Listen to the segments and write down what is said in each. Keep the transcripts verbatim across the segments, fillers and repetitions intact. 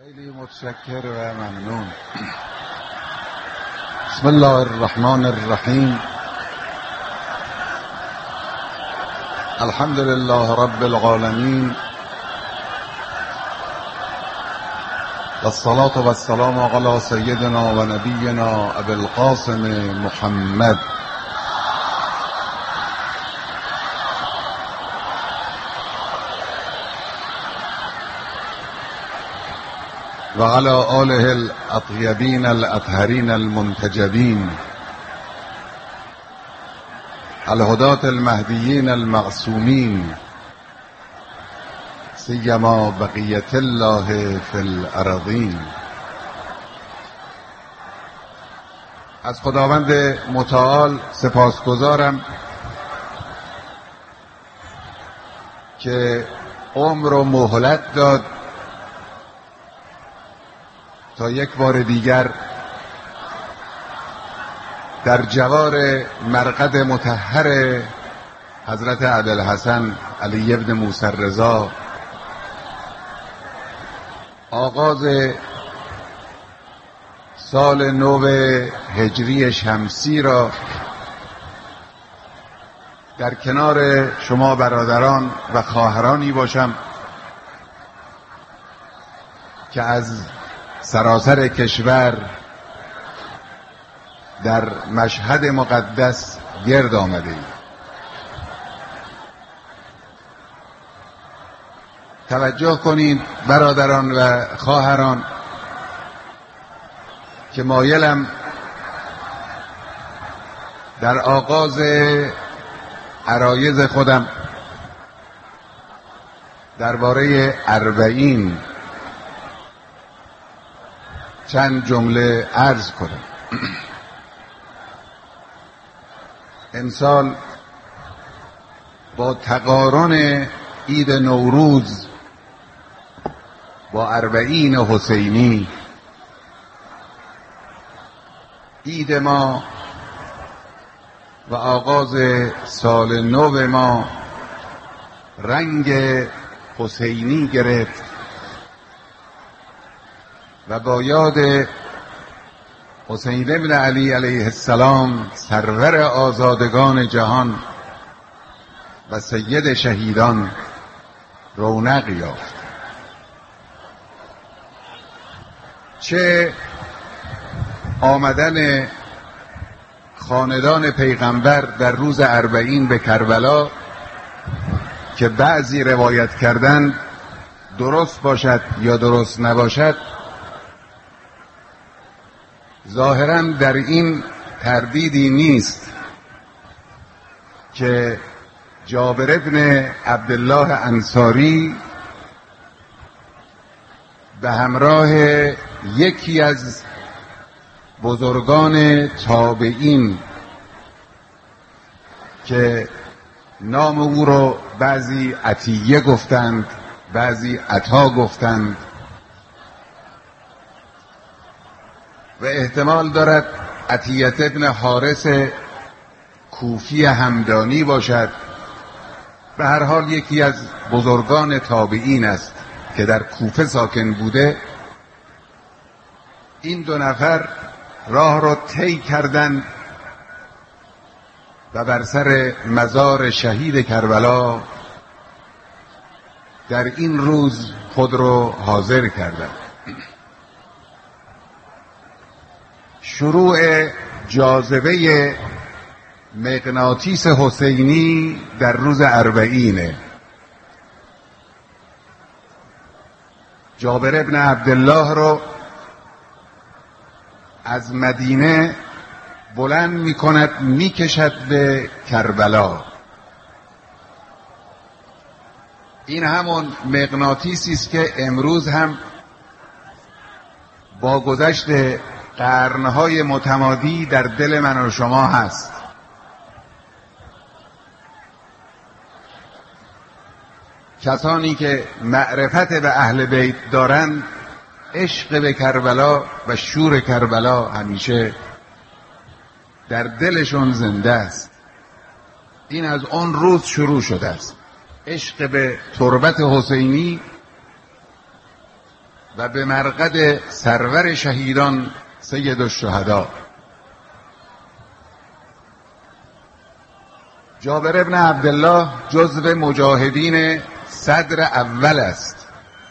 خیلی متشکر و ممنون. بسم الله الرحمن الرحیم. الحمد لله رب العالمین و الصلاة و السلام علی سیدنا و نبینا ابی القاسم محمد و علی آله الاطیبین الاطهرین المنتجبین الهداة المهدیین المعصومین سیما بقیة الله فی الارضین. از خداوند متعال سپاسگزارم که عمر و مهلت داد تا یک بار دیگر در جوار مرقد مطهر حضرت ابوالحسن علی ابن موسی الرضا آغاز سال نو هجری شمسی را در کنار شما برادران و خواهرانی باشم که از سراسر کشور در مشهد مقدس گرد آمده اید. توجه کنید برادران و خواهران که مایلم در آغاز عرایض خودم درباره اربعین چند جمله عرض کنم. امسال با تقارن عید نوروز با اربعین حسینی عید ما و آغاز سال نو ما رنگ حسینی گرفت و با یاد حسین ابن علی علیه السلام سرور آزادگان جهان و سید شهیدان رونق یافت. چه آمدن خاندان پیغمبر در روز اربعین به کربلا که بعضی روایت کردن درست باشد یا درست نباشد، ظاهراً در این تردیدی نیست که جابر ابن عبدالله انصاری به همراه یکی از بزرگان تابعین که نام او رو بعضی عطیه گفتند، بعضی عطا گفتند و احتمال دارد عطیت ابن حارث کوفی همدانی باشد، به هر حال یکی از بزرگان تابعین است که در کوفه ساکن بوده. این دو نفر راه را طی کردند و بر سر مزار شهید کربلا در این روز خود را حاضر کردند. شروع جاذبه مغناطیس حسینی در روز اربعینه. جابر ابن عبدالله رو از مدینه بلند می کند می کشد به کربلا. این همون مغناطیسی است که امروز هم با گذشت قرنهای متمادی در دل من و شما هست. کسانی که معرفت به اهل بیت دارند عشق به کربلا و شور کربلا همیشه در دلشون زنده است. این از اون روز شروع شده است. عشق به تربت حسینی و به مرقد سرور شهیدان سید الشهدا. جابر ابن عبدالله جزو مجاهدین صدر اول است،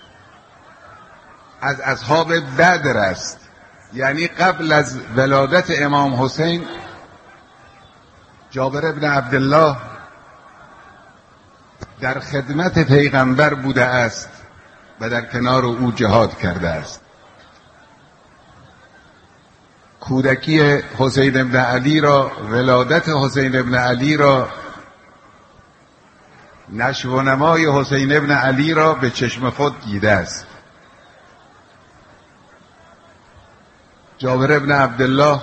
از اصحاب بدر است، یعنی قبل از ولادت امام حسین جابر ابن عبدالله در خدمت پیغمبر بوده است و در کنار او جهاد کرده است. کودکی حسین ابن علی را، ولادت حسین ابن علی را، نشو و نمای حسین ابن علی را به چشم خود دیده است. جابر ابن عبدالله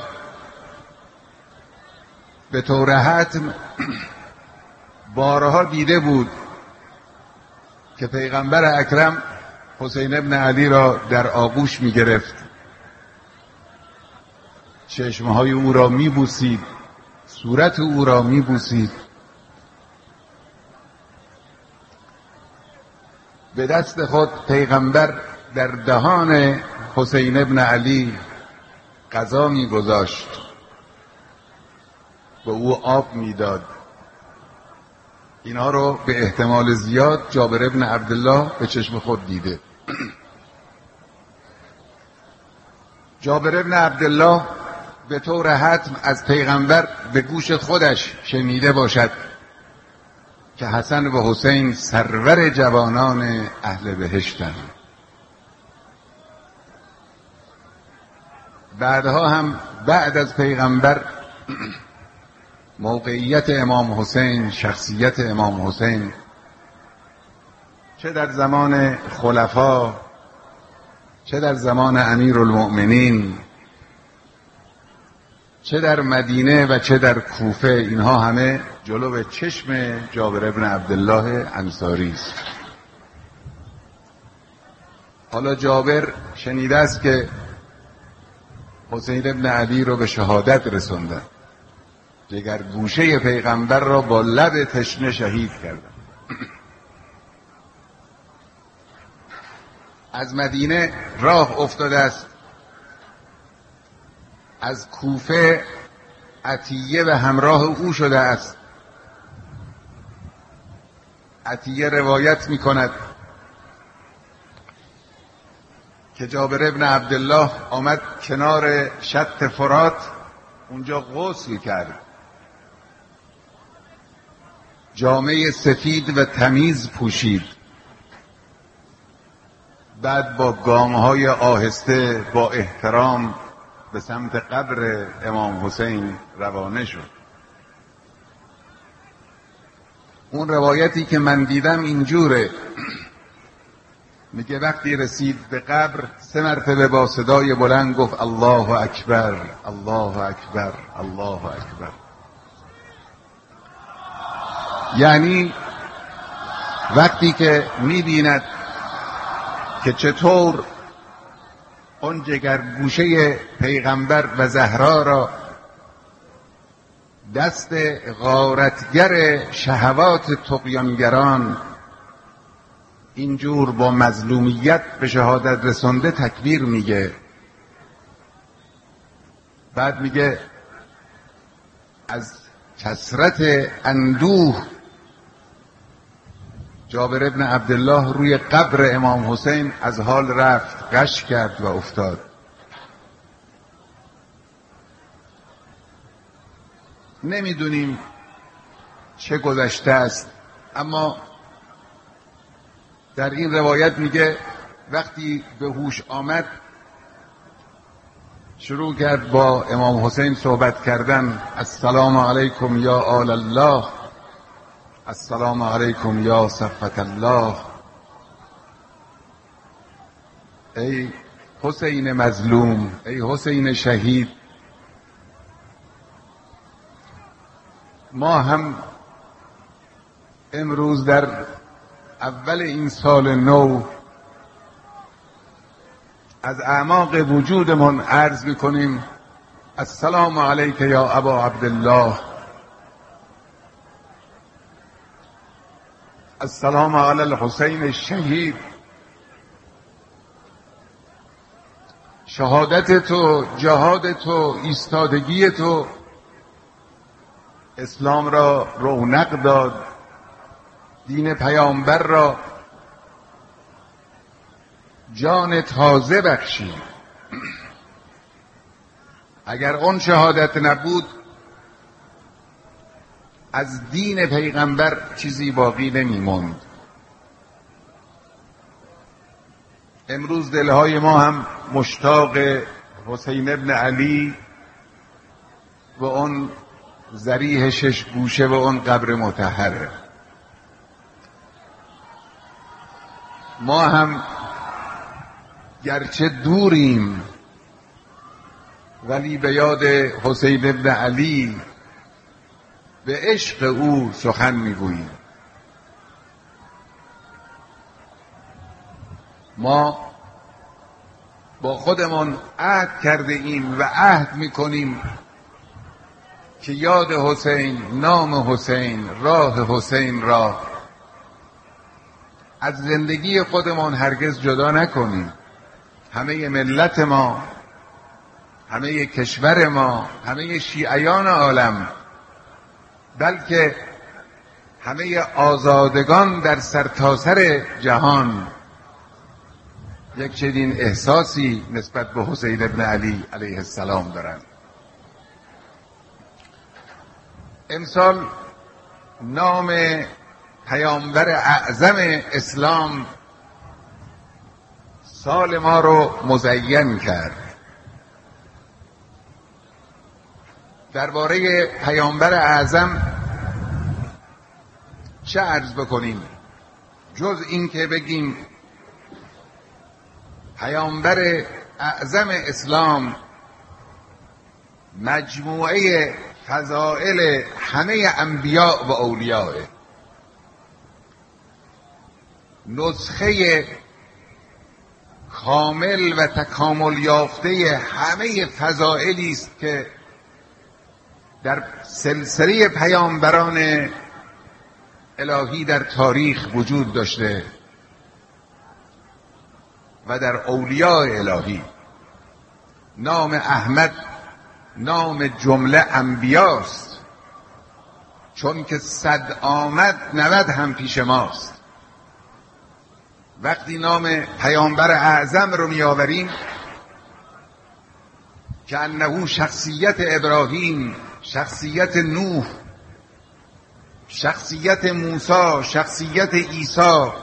به طور حتم بارها دیده بود که پیغمبر اکرم حسین ابن علی را در آغوش می گرفت، چشمهای او را می بوسید، صورت او را می بوسید. به دست خود پیغمبر در دهان حسین ابن علی غذا می گذاشت، به او آب می داد. اینها رو به احتمال زیاد جابر ابن عبدالله به چشم خود دیده. جابر ابن عبدالله به طور حتم از پیغمبر به گوش خودش شنیده باشد که حسن و حسین سرور جوانان اهل بهشتند. بعدها هم بعد از پیغمبر موقعیت امام حسین، شخصیت امام حسین، چه در زمان خلفا، چه در زمان امیرالمؤمنین، چه در مدینه و چه در کوفه، اینها همه جلو چشم جابر ابن عبدالله انصاری است. حالا جابر شنیده است که حسین ابن علی رو به شهادت رسوندن، جگر گوشه پیغمبر را با لب تشنه شهید کردن. از مدینه راه افتاده است، از کوفه عطیه به همراه او شده است. عطیه روایت می کند که جابر ابن عبدالله آمد کنار شط فرات، اونجا غسل کرد، جامه سفید و تمیز پوشید، بعد با گامهای آهسته با احترام به سمت قبر امام حسین روانه شد. اون روایتی که من دیدم اینجوره، میگه وقتی رسید به قبر سه مرتبه با صدای بلند گفت الله اکبر، الله اکبر، الله اکبر. یعنی وقتی که میبیند که چطور اون جگر گوشه پیغمبر و زهرا را دست غارتگر شهوات طغیانگران اینجور با مظلومیت به شهادت رسونده، تکبیر میگه. بعد میگه از کثرت اندوه جابر ابن عبدالله روی قبر امام حسین از حال رفت، غش کرد و افتاد. نمیدونیم چه گذشته است، اما در این روایت میگه وقتی به هوش آمد شروع کرد با امام حسین صحبت کردن. السلام علیکم یا آل الله، السلام علیکم یا صفوت الله. ای حسین مظلوم، ای حسین شهید، ما هم امروز در اول این سال نو از اعماق وجودمون عرض میکنیم السلام علیک یا ابا عبدالله، السلام علی الحسین الشهید. شهادت تو، جهاد تو، ایستادگی تو اسلام را رونق داد، دین پیامبر را جان تازه بخشید. اگر اون شهادت نبود از دین پیغمبر چیزی باقی نمی‌ماند. امروز دلهای ما هم مشتاق حسین ابن علی و اون ذریح شش گوشه و اون قبر مطهر. ما هم گرچه دوریم ولی به یاد حسین ابن علی به عشق او سخن میگوییم. ما با خودمان عهد کرده ایم و عهد میکنیم که یاد حسین، نام حسین، راه حسین را از زندگی خودمان هرگز جدا نکنیم. همه ملت ما، همه کشور ما، همه شیعیان عالم، بلکه همه آزادگان در سرتاسر جهان یک چنین احساسی نسبت به حسین ابن علی علیه السلام دارند. امسال نام پیامبر اعظم اسلام سال ما رو مزین کرد. درباره پیامبر اعظم چه عرض بکنیم جز این که بگیم پیامبر اعظم اسلام مجموعه فضائل همه انبیاء و اولیاء، نسخه کامل و تکامل یافته همه فضائلی است که در سلسله پیامبران الهی در تاریخ وجود داشته و در اولیاء الهی. نام احمد نام جمله انبیاست، چون که صد آمد نود هم پیش ماست. وقتی نام پیامبر اعظم رو میآوریم که انه شخصیت ابراهیم، شخصیت نوح، شخصیت موسی، شخصیت عیسی،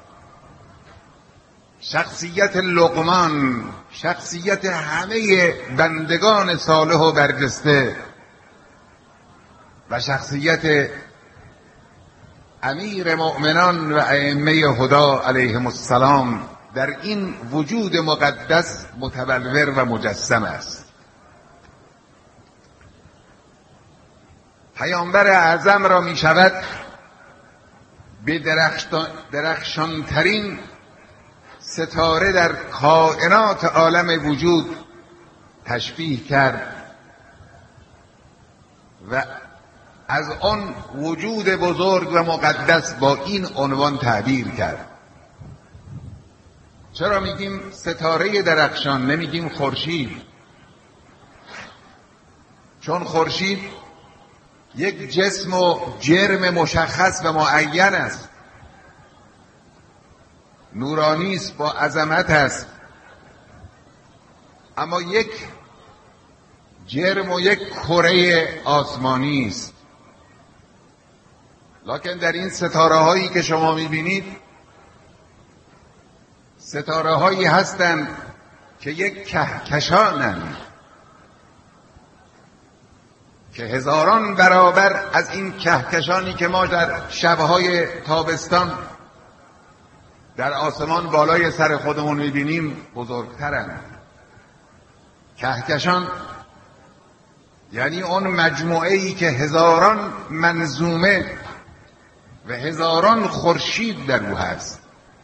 شخصیت لقمان، شخصیت همه بندگان صالح و برجسته و شخصیت امیر مؤمنان و ائمه هدا علیهم السلام در این وجود مقدس متبلور و مجسم است. پیامبر اعظم را می شود به درخشانترین ستاره در کائنات عالم وجود تشبیه کرد و از آن وجود بزرگ و مقدس با این عنوان تعبیر کرد. چرا میگیم ستاره درخشان نمیگیم خورشید؟ چون خورشید یک جسم و جرم مشخص و معین است، نورانی است، با عظمت است، اما یک جرم و یک کره آسمانی است. لکن در این ستاره هایی که شما میبینید ستاره هایی هستند که یک کهکشانند که هزاران برابر از این کهکشانی که ما در شبهای تابستان در آسمان بالای سر خودمون میبینیم بزرگترند. کهکشان یعنی اون مجموعه ای که هزاران منظومه و هزاران خورشید در او هست.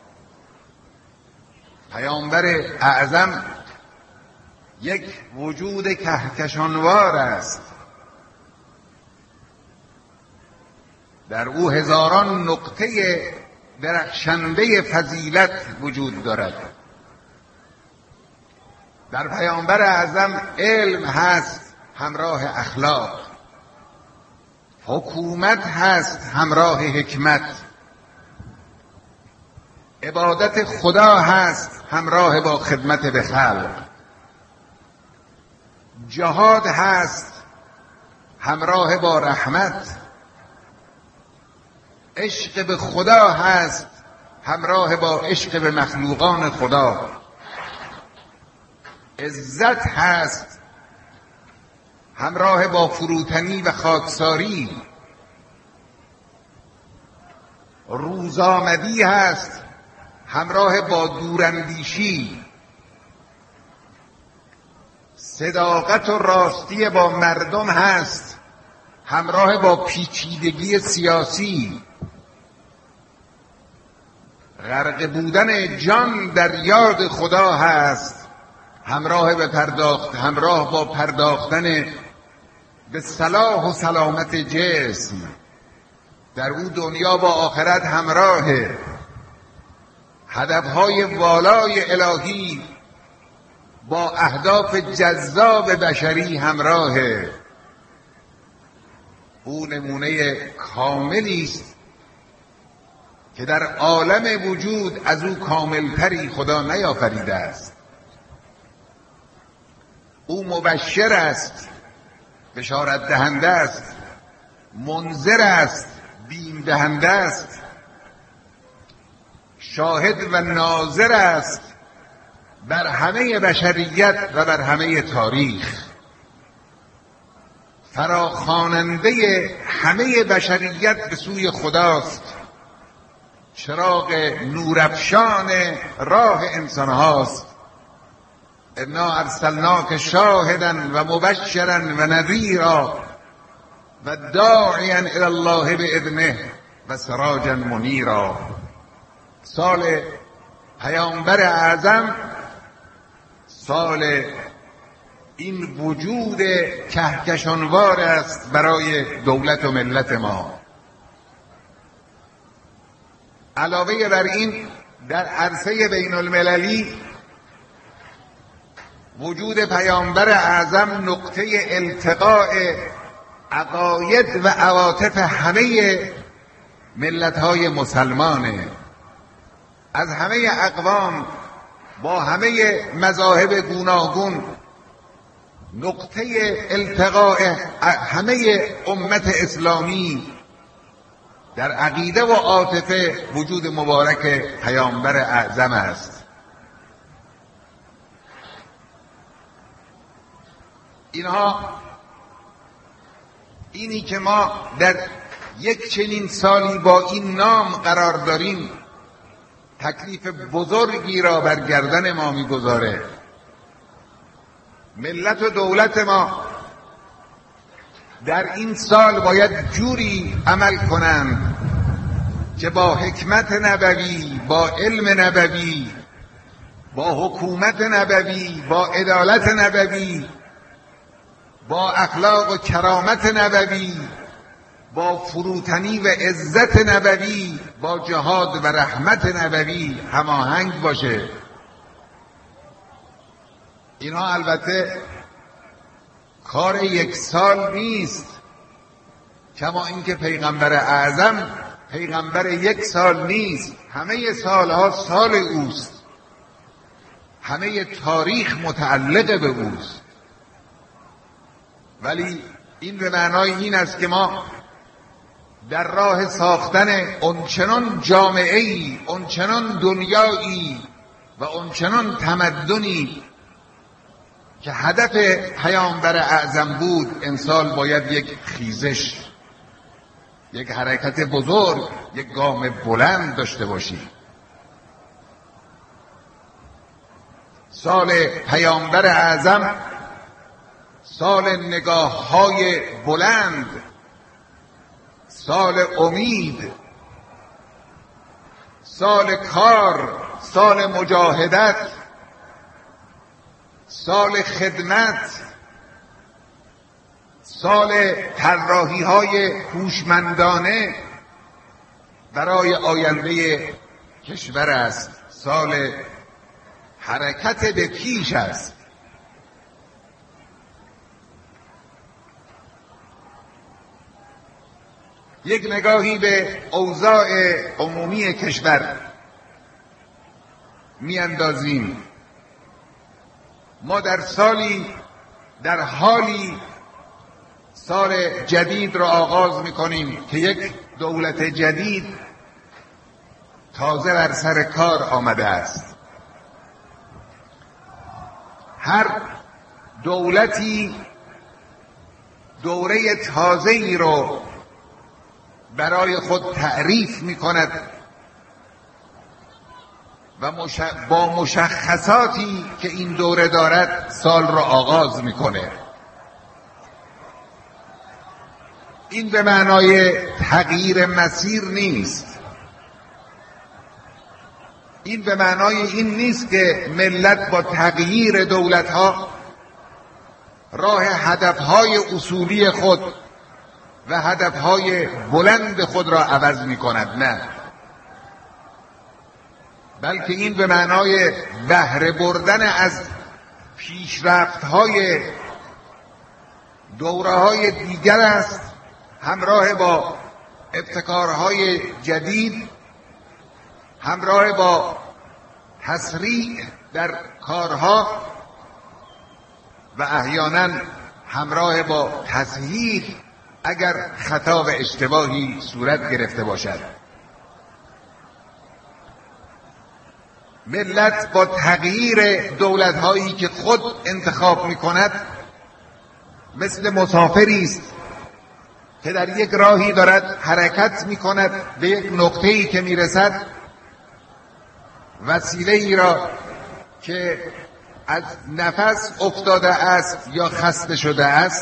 پیامبر اعظم یک وجود کهکشانوار است، در او هزاران نقطه درخشنده فضیلت وجود دارد. در پیامبر اعظم علم هست همراه اخلاق، حکومت هست همراه حکمت، عبادت خدا هست همراه با خدمت به خلق، جهاد هست همراه با رحمت، عشق به خدا هست همراه با عشق به مخلوقان خدا، عزت هست همراه با فروتنی و خاکساری، روزآمدی هست همراه با دوراندیشی، صداقت و راستی با مردم هست همراه با پیچیدگی سیاسی، غرق بودن جان در یاد خدا هست همراه به پرداخت همراه با پرداختن به صلاح و سلامت جسم. در او دنیا با آخرت همراهه، هدفهای والای الهی با اهداف جذاب بشری همراهه. او نمونه کاملی است که در عالم وجود از او کاملتری خدا نیافریده است. او مبشر است، بشارت دهنده است، منذر است، بیم دهنده است، شاهد و ناظر است بر همه بشریت و بر همه تاریخ، فراخواننده همه بشریت به سوی خداست، چراغ نورافشان راه انسان هاست. انا ارسلناک شاهدا و مبشرا و نذیرا و داعیا الی الله باذنه و سراجا منیرا. سال پیامبر اعظم سال این وجود کهکشانوار است برای دولت و ملت ما. علاوه بر این در عرصه بین المللی وجود پیامبر اعظم نقطه التقاء عقاید و عواطف همه ملت‌های مسلمانه، از همه اقوام با همه مذاهب گوناگون نقطه التقاء همه امت اسلامی در عقیده و عاطفه وجود مبارک پیامبر اعظم است. اینها اینی که ما در یک چنین سالی با این نام قرار داریم تکلیف بزرگی را بر گردن ما میگذاره. ملت و دولت ما در این سال باید جوری عمل کنند که با حکمت نبوی، با علم نبوی، با حکومت نبوی، با عدالت نبوی، با اخلاق و کرامت نبوی، با فروتنی و عزت نبوی، با جهاد و رحمت نبوی هماهنگ باشه. اینا البته کار یک سال نیست، کما اینکه پیغمبر اعظم پیغمبر یک سال نیست، همه سالها سال اوست، همه تاریخ متعلق به اوست. ولی این به معنای این است که ما در راه ساختن اونچنان جامعه‌ای، اونچنان دنیایی و اونچنان تمدنی که هدف پیامبر اعظم بود، امسال باید یک خیزش، یک حرکت بزرگ، یک گام بلند داشته باشیم. سال پیامبر اعظم سال نگاه‌های بلند، سال امید، سال کار، سال مجاهدت، سال خدمت، سال طراحی‌های هوشمندانه برای آینده کشور است، سال حرکت به پیش است. یک نگاهی به اوضاع عمومی کشور میاندازیم، ما در سالی در حالی سال جدید را آغاز میکنیم که یک دولت جدید تازه بر سر کار آمده است. هر دولتی دوره تازه‌ای رو برای خود تعریف میکند و مش... با مشخصاتی که این دوره دارد سال را آغاز میکنه. این به معنای تغییر مسیر نیست، این به معنای این نیست که ملت با تغییر دولت‌ها راه هدفهای اصولی خود و هدفهای بلند خود را عوض می‌کند، نه، بلکه این به معنای بهره بردن از پیشرفت‌های دوره‌های دیگر است، همراه با ابتکارهای جدید، همراه با تسریع در کارها و احیانا همراه با تصحیح اگر خطا و اشتباهی صورت گرفته باشد. ملت با تغییر دولت‌هایی که خود انتخاب می‌کند مثل مسافری است که در یک راهی دارد حرکت می‌کند، به یک نقطه‌ای که می‌رسد وسیله‌ای را که از نفس افتاده است یا خسته شده است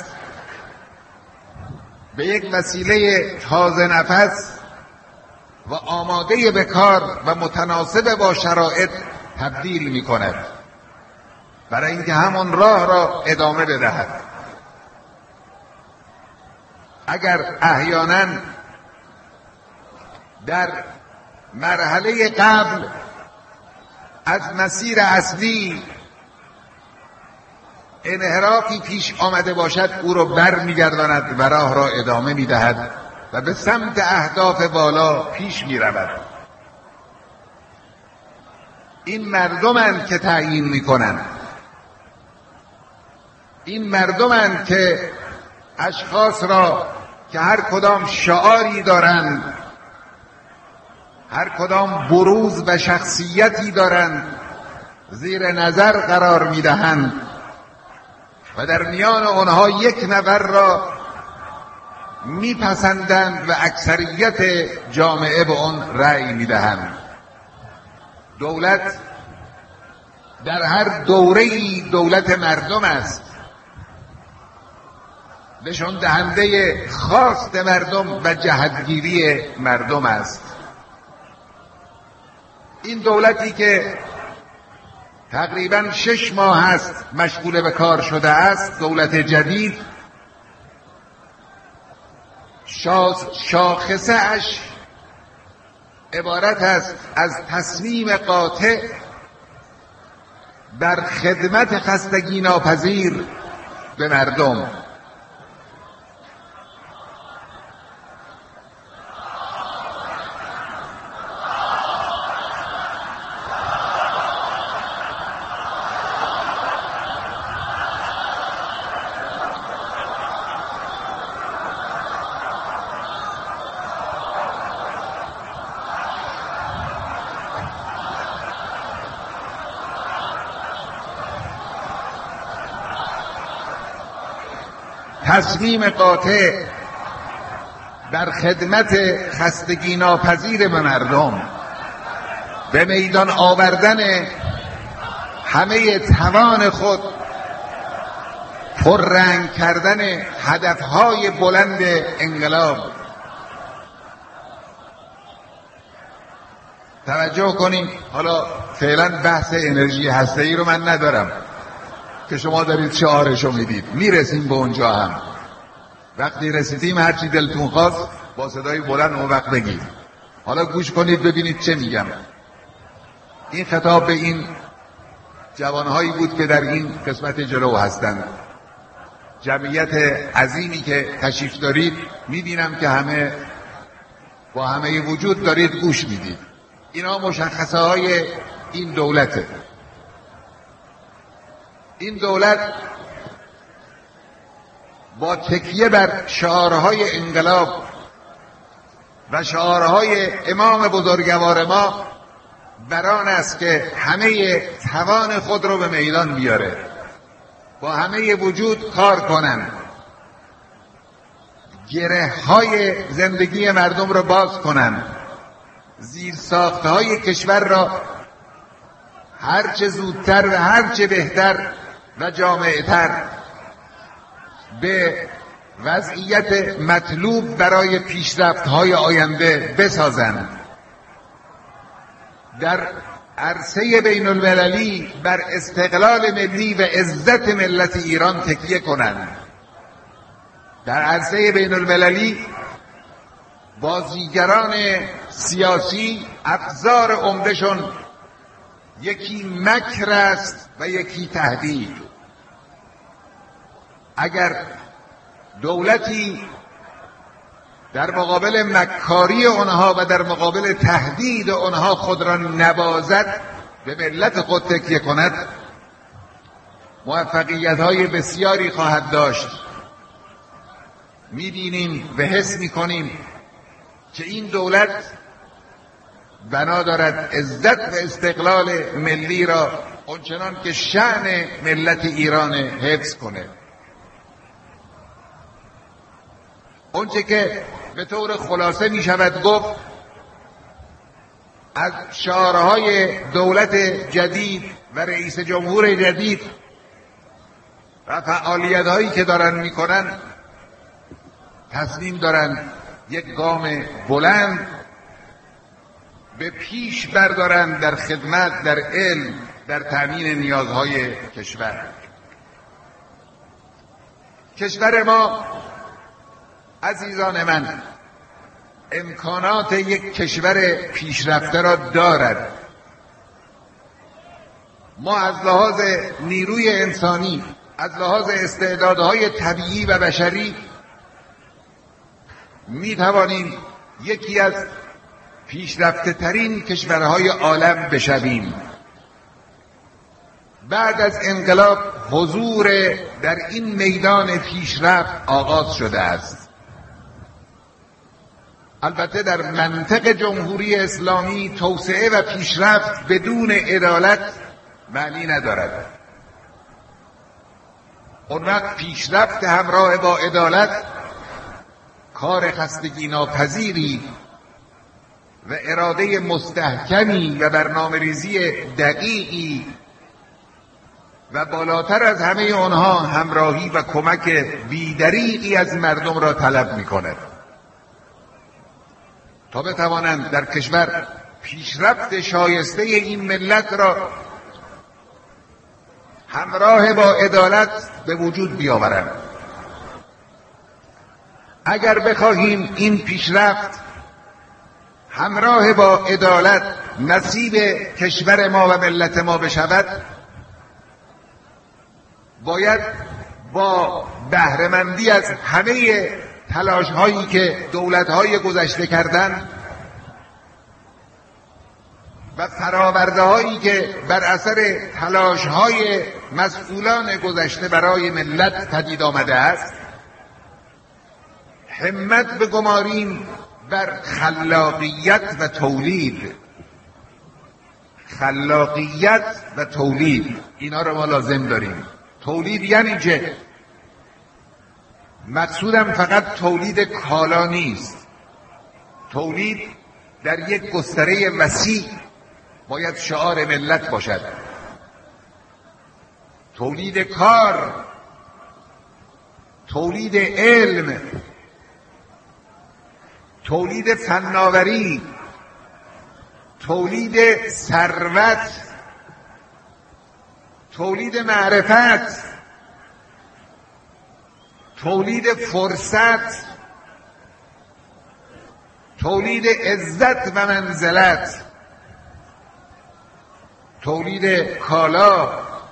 به یک وسیله تازه نفس و آماده به کار و متناسب با شرایط تبدیل می کند برای اینکه همان راه را ادامه بدهد. اگر احیانا در مرحله قبل از مسیر اصلی انحرافی پیش آمده باشد، او را بر میگرداند و راه را ادامه میدهد و به سمت اهداف بالا پیش میرود. این مردمند که تعیین میکنند، این مردمند که اشخاص را که هر کدام شعاری دارند، هر کدام بروز و شخصیتی دارند زیر نظر قرار میدهند و در میان آنها یک نفر را میپسندند و اکثریت جامعه به آن رأی میدهند. دولت در هر دوره‌ای دولت مردم است، نشان دهنده خواست مردم و جهتگیری مردم است. این دولتی که تقریبا شش ماه است مشغول به کار شده است، دولت جدید، شاخصه اش عبارت است از تصمیم قاطع بر خدمت خستگی ناپذیر به مردم. تصمیم قاطع در خدمت خستگی ناپذیر به مردم، به میدان آوردن همه توان خود، پررنگ کردن هدفهای بلند انقلاب. توجه کنید، حالا فعلا بحث انرژی هسته‌ای رو من ندارم که شما دارید شعارشو میدید، میرسیم به اونجا هم. وقتی رسیدیم هرچی دلتون خواست با صدای بلند اون وقت بگید. حالا گوش کنید ببینید چه میگم. این خطاب به این جوانهایی بود که در این قسمت جلو هستند. جمعیت عظیمی که تشریف دارید، میبینم که همه با همه وجود دارید گوش میدید. اینا مشخصه های این دولته. این دولت با تکیه بر شعارهای انقلاب و شعارهای امام بزرگوار ما بران است که همه توان خود رو به میدان بیاره، با همه وجود کار کنن، گره های زندگی مردم رو باز کنن، زیر ساخته های کشور را هرچه زودتر و هرچه بهتر و جامعتر به وضعیت مطلوب برای پیشرفت‌های آینده بسازند. در عرصه بین المللی بر استقلال ملی و عزت ملت ایران تکیه کنند. در عرصه بین المللی بازیگران سیاسی ابزار عمده‌شون یکی مکر است و یکی تهدید. اگر دولتی در مقابل مکاری آنها و در مقابل تهدید آنها خود را نبازد، به ملت خود تکیه کند، موفقیت‌های بسیاری خواهد داشت. می‌بینیم و حس می‌کنیم که این دولت بنا دارد عزت و استقلال ملی را آنچنان که شأن ملت ایران حفظ کنه. اونچه که به طور خلاصه می شود گفت از شعارهای دولت جدید و رئیس جمهور جدید و فعالیت هایی که دارن می کنن، تصمیم دارن یک گام بلند به پیش بردارن در خدمت، در علم، در تامین نیازهای کشور. کشور ما عزیزان من امکانات یک کشور پیشرفته را دارد. ما از لحاظ نیروی انسانی، از لحاظ استعدادهای طبیعی و بشری می توانیم یکی از پیشرفته ترین کشورهای عالم بشویم. بعد از انقلاب حضور در این میدان پیشرفت آغاز شده است. البته در منطق جمهوری اسلامی توسعه و پیشرفت بدون عدالت معنی ندارد. اون وقت پیشرفت همراه با عدالت کار خستگی ناپذیری و اراده مستحکمی و برنامه‌ریزی دقیقی و بالاتر از همه آنها همراهی و کمک بی‌دریغی از مردم را طلب می‌کند تا بتوانند در کشور پیشرفت شایسته این ملت را همراه با عدالت به وجود بیاورند. اگر بخواهیم این پیشرفت همراه با عدالت نصیب کشور ما و ملت ما بشود، باید با بهره‌مندی از همه تلاش هایی که دولت های گذشته کردن و فراورده هایی که بر اثر تلاش های مسئولان گذشته برای ملت پدید آمده است، همت بگماریم بر خلاقیت و تولید. خلاقیت و تولید، اینا رو ما لازم داریم. تولید یعنی چه؟ مقصودم فقط تولید کالا نیست. تولید در یک گستره وسیع باید شعار ملت باشد. تولید کار، تولید علم، تولید فناوری، تولید ثروت، تولید معرفت، تولید فرصت، تولید عزت و منزلت، تولید کالا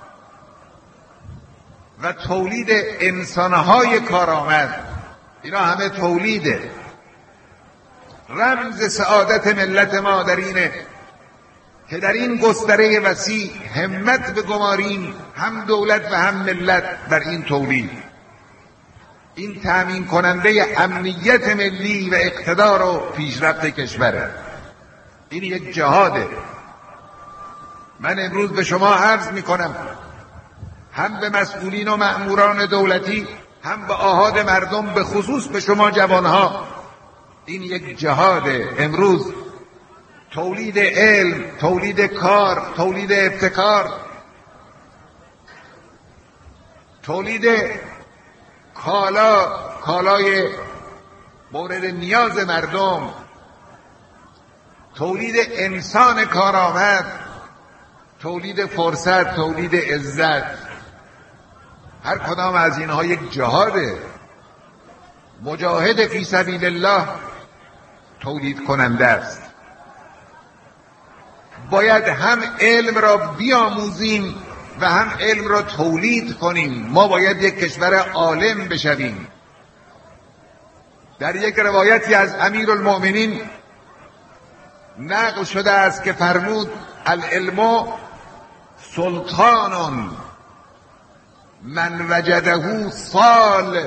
و تولید انسانهای کارآمد. اینا همه تولیده. رمز سعادت ملت ما در اینه که در این گستره وسیع همت بگماریم، هم دولت و هم ملت، بر این تولید. این تأمین کننده امنیت ملی و اقتدار و پیشرفت کشوره. این یک جهاده. من امروز به شما عرض میکنم، هم به مسئولین و مأموران دولتی، هم به آحاد مردم، به خصوص به شما جوانها، این یک جهاده. امروز تولید علم، تولید کار، تولید ابتکار، تولید کالا، کالای مورد نیاز مردم، تولید انسان کارآمد، تولید فرصت، تولید عزت، هر کدام از اینها یک جهاده. مجاهد فی سبیل الله تولید کننده است. باید هم علم را بیاموزیم و هم علم را تولید کنیم. ما باید یک کشور عالم بشویم. در یک روایتی از امیرالمؤمنین نقل شده است که فرمود: العلم سلطان من وجده صال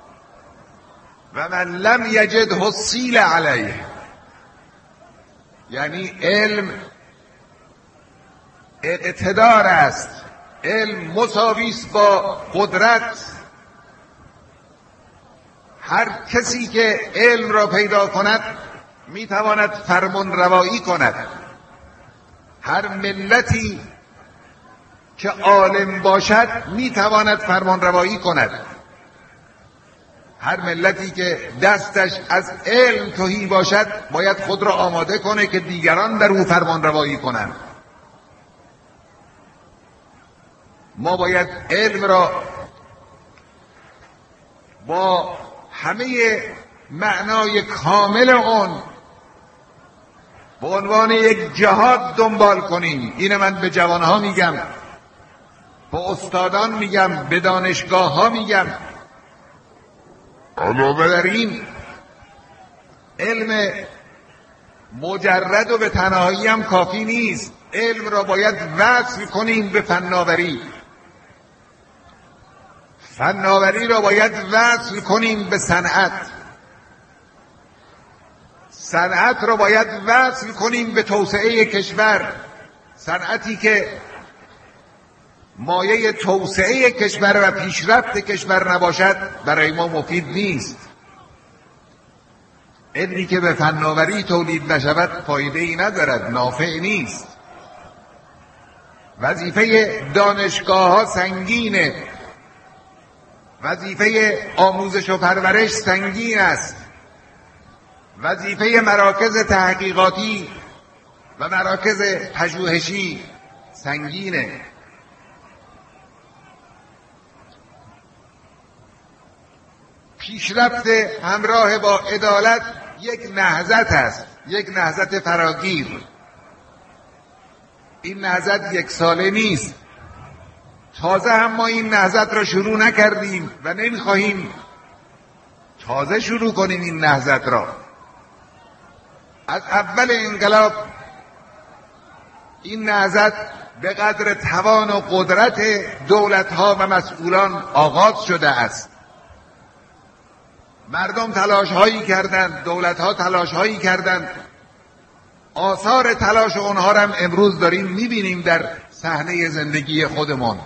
و من لم یجده سیل علیه. یعنی علم اقتدار است، علم مساوی است با قدرت. هر کسی که علم را پیدا کند میتواند فرمان روایی کند. هر ملتی که عالم باشد میتواند فرمان روایی کند. هر ملتی که دستش از علم تهی باشد باید خود را آماده کنه که دیگران در او فرمان روایی کنند. ما باید علم را با همه معنای کامل اون به عنوان یک جهاد دنبال کنیم. اینه من به جوانها میگم، به استادان میگم، به دانشگاه ها میگم. علاوه بر این، علم مجرد و به تنهایی هم کافی نیست. علم را باید وصل کنیم به فناوری. فناوری را باید وصل کنیم به صنعت. صنعت را باید وصل کنیم به توسعه کشور. صنعتی که مایه توسعه کشور و پیشرفت کشور نباشد برای ما مفید نیست. علمی که به فناوری تولید نشود فایده ای ندارد، نافع نیست. وظیفه دانشگاه ها سنگینه، وظیفه آموزش و پرورش سنگین است، وظیفه مراکز تحقیقاتی و مراکز پژوهشی سنگینه. پیشرفت همراه با عدالت یک نهضت است، یک نهضت فراگیر. این نهضت یک ساله نیست. تازه هم ما این نهضت را شروع نکردیم و نمیخواهیم تازه شروع کنیم این نهضت را. از اول انقلاب این نهضت به قدر توان و قدرت دولت‌ها و مسئولان آغاز شده است. مردم تلاش هایی کردند، دولت ها تلاش هایی کردند. آثار تلاش اونها را هم امروز داریم میبینیم در صحنه زندگی خودمون.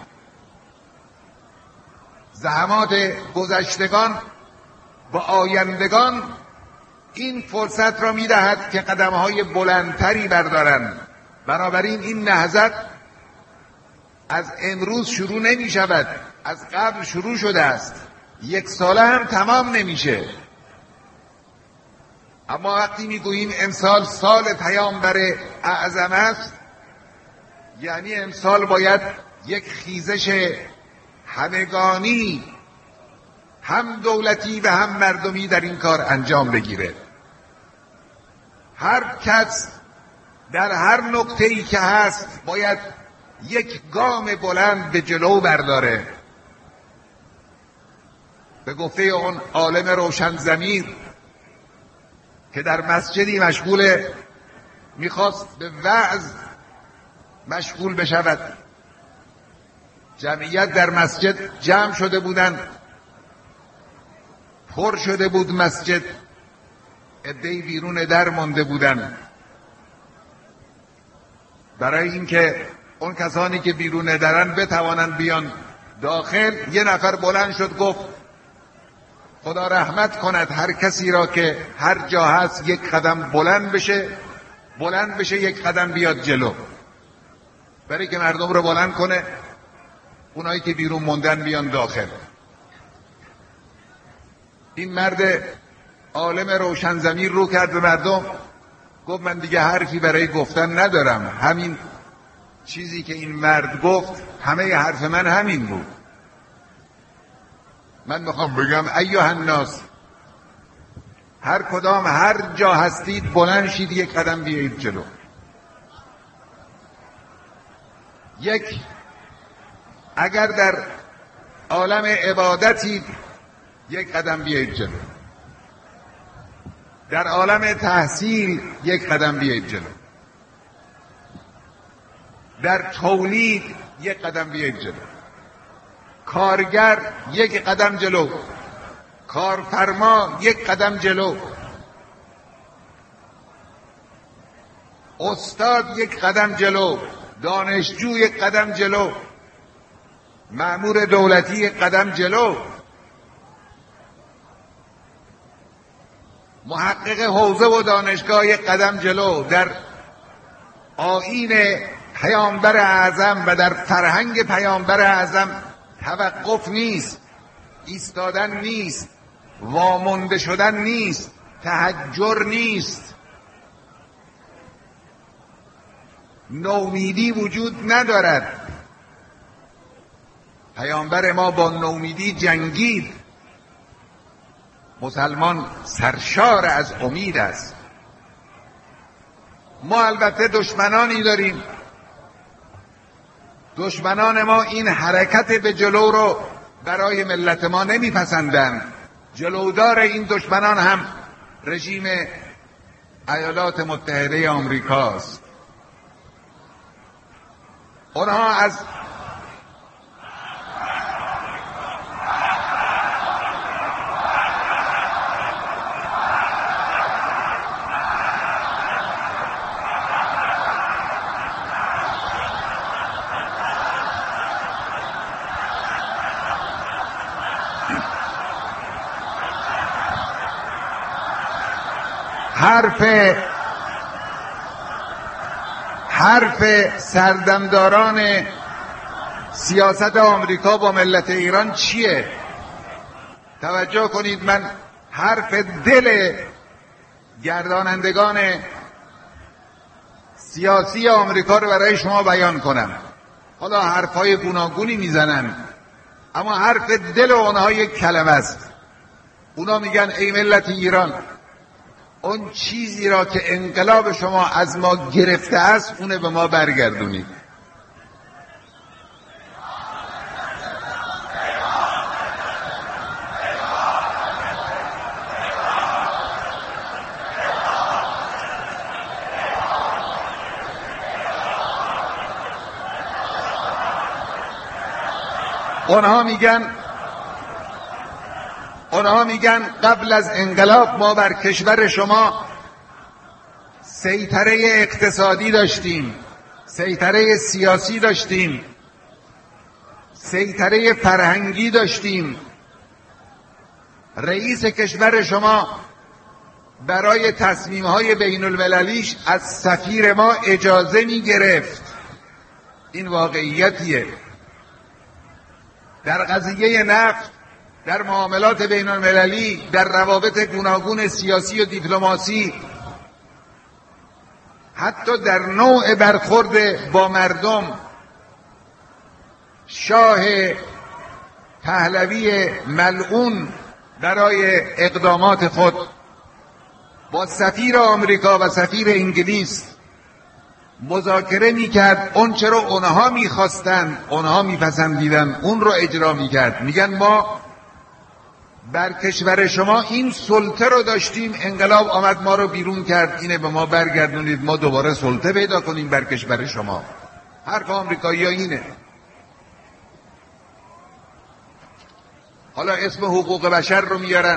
زحمات گذشتگان با آیندگان این فرصت را میدهد که قدم های بلندتری بردارند. بنابراین این نهضت از امروز شروع نمی شود، از قبل شروع شده است. یک ساله هم تمام نمیشه. اما وقتی میگوییم امسال سال پیامبر اعظم است، یعنی امسال باید یک خیزش همگانی، هم دولتی و هم مردمی در این کار انجام بگیره. هر کس در هر نقطه‌ای که هست باید یک گام بلند به جلو برداره. به گفته اون عالم روشن ضمیر، که در مسجدی مشغول میخواست به وعظ مشغول بشود. جمعیت در مسجد جمع شده بودند، پر شده بود مسجد، عده‌ای بیرون در مانده بودند. برای اینکه اون کسانی که بیرون درن بتوانند بیان داخل، یه نفر بلند شد گفت خدا رحمت کند هر کسی را که هر جا هست یک قدم بلند بشه بلند بشه یک قدم بیاد جلو، برای که مردم رو بلند کنه، اونایی که بیرون موندن بیان داخل. این مرد عالم روشن ضمیر رو کرد به مردم، گفت من دیگه حرفی برای گفتن ندارم، همین چیزی که این مرد گفت همه حرف من همین بود. من میخوام بگم ایها الناس، هر کدام هر جا هستید بلند شید یک قدم بیایید جلو. یک، اگر در عالم عبادتید یک قدم بیایید جلو، در عالم تحصیل یک قدم بیایید جلو، در تولید یک قدم بیایید جلو، کارگر یک قدم جلو، کارفرما یک قدم جلو، استاد یک قدم جلو، دانشجو یک قدم جلو، مأمور دولتی یک قدم جلو، محقق حوزه و دانشگاه یک قدم جلو. در آیین پیامبر اعظم و در فرهنگ پیامبر اعظم توقف نیست، ایستادن نیست، وامانده شدن نیست، تهجر نیست، نومیدی وجود ندارد. پیامبر ما با نومیدی جنگید. مسلمان سرشار از امید است. ما البته دشمنانی داریم، دشمنان ما این حرکت به جلو رو برای ملت ما نمیپسندند. جلودار این دشمنان هم رژیم ایالات متحده آمریکاست. اونها از حرف حرف سردمداران سیاست آمریکا با ملت ایران چیه؟ توجه کنید، من حرف دل گردانندگان سیاسی آمریکا رو برای شما بیان کنم. حالا حرفای گوناگونی میزنن، اما حرف دل اونها یک کلمه است. اونا میگن ای ملت ایران، اون چیزی را که انقلاب شما از ما گرفته است اونه به ما برگردونید. اونها میگن اونها میگن قبل از انقلاب ما بر کشور شما سیطره اقتصادی داشتیم، سیطره سیاسی داشتیم، سیطره فرهنگی داشتیم. رئیس کشور شما برای تصمیم‌های بین المللیش از سفیر ما اجازه میگرفت. این واقعیتیه. در قضیه نفت، در معاملات بین المللی، در روابط گوناگون سیاسی و دیپلماسی، حتی در نوع برخورد با مردم، شاه پهلوی ملعون برای اقدامات خود با سفیر آمریکا و سفیر انگلیس مذاکره میکرد. اون چرا اونها میخواستن، اونها میپسندیدن، اون رو اجرا میکرد. میگن ما بر کشور شما این سلطه رو داشتیم، انقلاب آمد ما رو بیرون کرد، اینه به ما برگردونید ما دوباره سلطه پیدا کنیم بر کشور شما. حرف آمریکایی ها اینه. حالا اسم حقوق بشر رو میارن،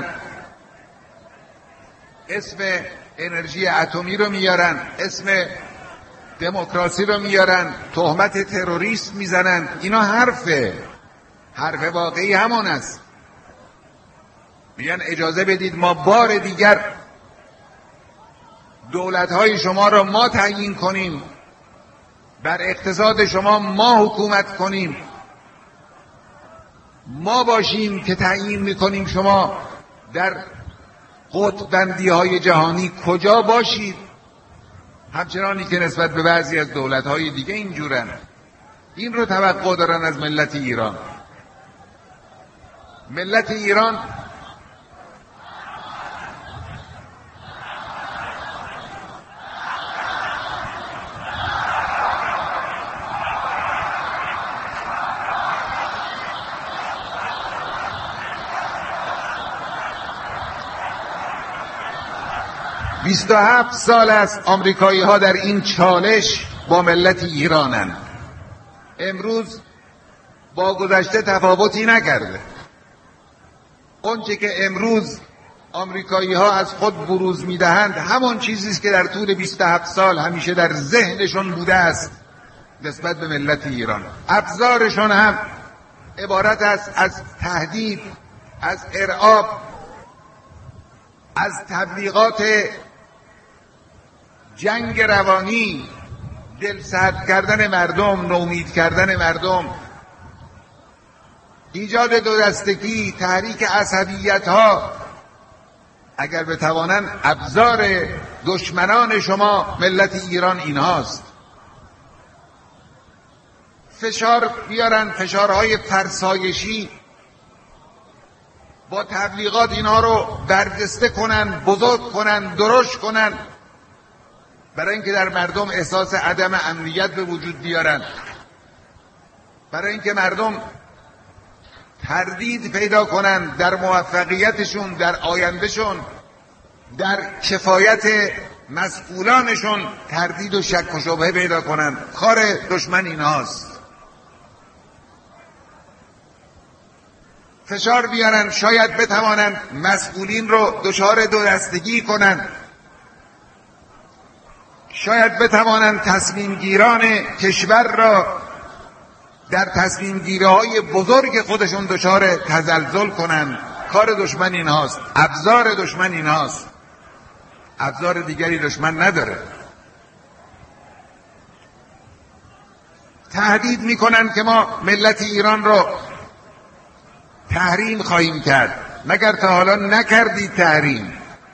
اسم انرژی اتمی رو میارن، اسم دموکراسی رو میارن، تهمت تروریست میزنن. اینا حرفه، حرف واقعی همان است. میگن اجازه بدید ما بار دیگر دولت‌های شما را ما تعیین کنیم، بر اقتصاد شما ما حکومت کنیم، ما باشیم که تعیین میکنیم شما در قطب‌بندی‌های جهانی کجا باشید، همچنانی که نسبت به بعضی از دولت‌های دیگه اینجورن. این رو توقع دارن از ملت ایران. ملت ایران بیست و هفت سال است آمریکایی ها در این چالش با ملت ایرانند. امروز با گذشته تفاوتی نکرده. اونچه که امروز آمریکایی ها از خود بروز میدهند همان چیزی است که در طول بیست و هفت سال همیشه در ذهنشون بوده است نسبت به ملت ایران. ابزارشون هم عبارت است از تهدید، از ارعاب، از تبلیغات جنگ روانی، دلسرد کردن مردم، نومید کردن مردم، ایجاد دو دستگی، تحریک عصبیت ها. اگر بتوانند ابزار دشمنان شما ملت ایران اینهاست. فشار بیارن، فشارهای فرسایشی، با تبلیغات اینها رو برجسته کنن، بزرگ کنن، درشت کنن، برای اینکه در مردم احساس عدم امنیت به وجود بیارن، برای اینکه مردم تردید پیدا کنن در موفقیتشون، در آیندهشون، در کفایت مسئولانشون تردید و شک و شبهه پیدا کنن. کار دشمن اینهاست. فشار بیارن، شاید بتوانند مسئولین رو دچار دو دستگی کنن، شاید بتوانند تصمیم گیران کشور را در تصمیم گیری‌های بزرگ خودشون دچار تزلزل کنن. کار دشمن اینهاست، ابزار دشمن اینهاست، ابزار دیگری دشمن نداره. تهدید میکنن که ما ملت ایران رو تحریم خواهیم کرد. مگر تا حالا نکردید تحریم؟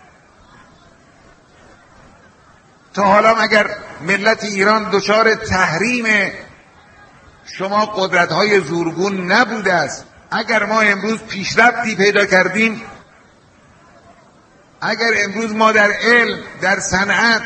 تا حالا مگر ملت ایران دچار تحریم شما قدرت‌های زورگون نبوده است؟ اگر ما امروز پیشرفتی پیدا کردیم، اگر امروز ما در علم، در صنعت،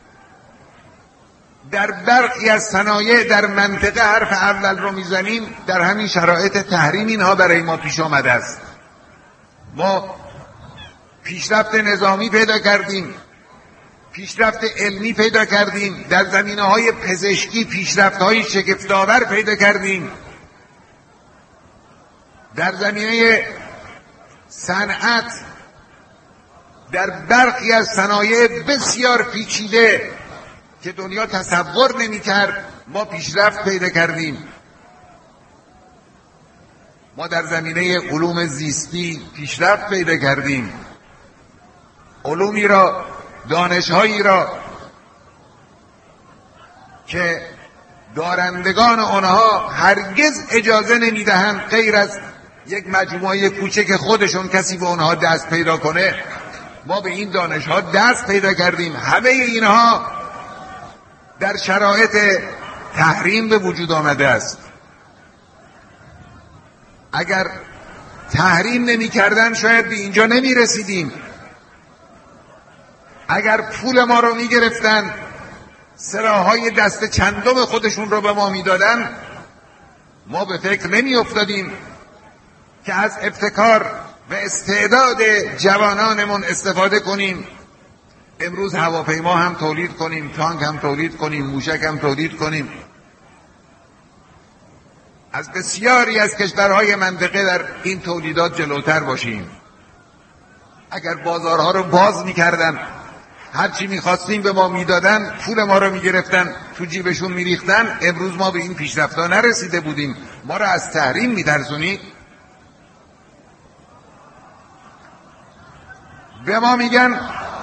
در برخی از صنایع در منطقه حرف اول رو میزنیم، در همین شرایط تحریم اینها برای ما پیش آمده است. ما پیشرفت نظامی پیدا کردیم، پیشرفت علمی پیدا کردیم، در زمینه‌های پزشکی پیشرفت‌های شگفت‌آور پیدا کردیم، در زمینه صنعت، در برخی از صنایع بسیار پیچیده که دنیا تصور نمی‌کرد ما پیشرفت پیدا کردیم. ما در زمینه علوم زیستی پیشرفت پیدا کردیم، علومی را، دانش‌هایی را که دارندگان آنها هرگز اجازه نمیدهند غیر از یک مجموعه کوچک خودشون کسی به آنها دست پیدا کنه، ما به این دانش‌ها دست پیدا کردیم. همه اینها در شرایط تحریم به وجود آمده است. اگر تحریم نمی کردن شاید به اینجا نمی رسیدیم. اگر پول ما رو می گرفتن، سلاح‌های دست چندم خودشون رو به ما می دادن، ما به فکر نمی افتادیم که از ابتکار و استعداد جوانانمون استفاده کنیم. امروز هواپیما هم تولید کنیم، تانک هم تولید کنیم، موشک هم تولید کنیم. از بسیاری از کشورهای منطقه در این تولیدات جلوتر باشیم. اگر بازارها رو باز میکردن، هرچی میخواستیم به ما میدادن، پول ما رو میگرفتن تو جیبشون میریختن، امروز ما به این پیشرفت‌ها نرسیده بودیم. ما رو از تحریم میترسونید. به ما میگن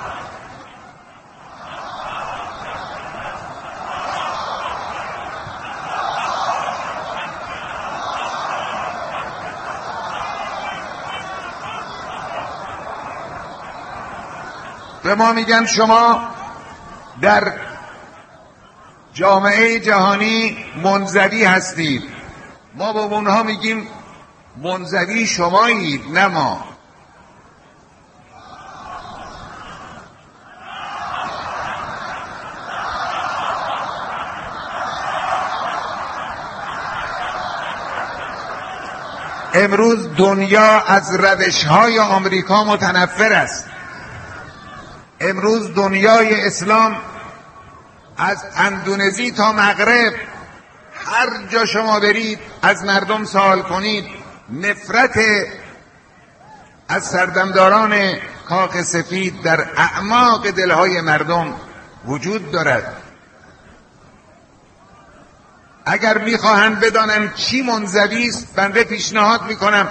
به ما میگن شما در جامعه جهانی منزوی هستید. ما با اونها میگیم منزوی شمایید، نه ما. امروز دنیا از روش‌های آمریکا متنفر است. امروز دنیای اسلام از اندونزی تا مغرب هر جا شما برید از مردم سوال کنید، نفرت از سردمداران کاخ سفید در اعماق دلهای مردم وجود دارد. اگر میخواهند بدانند چی منزوی است، بنده پیشنهاد میکنم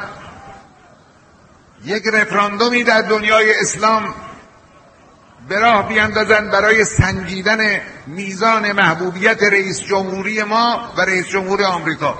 یک رفراندومی در دنیای اسلام به راه بیاندازن برای سنجیدن میزان محبوبیت رئیس جمهوری ما و رئیس جمهور آمریکا.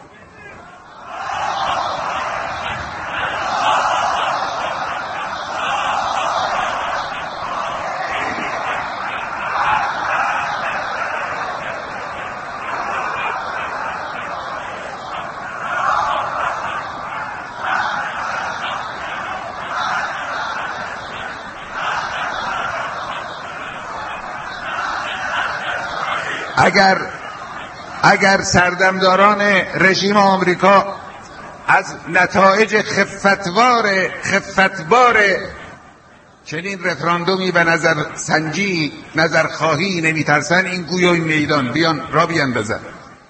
اگر اگر سردمداران رژیم آمریکا از نتایج خفتوار خفتبار چنین رفراندومی و نظر سنجی نظر خواهی نمیترسن، این گویای میدان بیان را بیاندازن.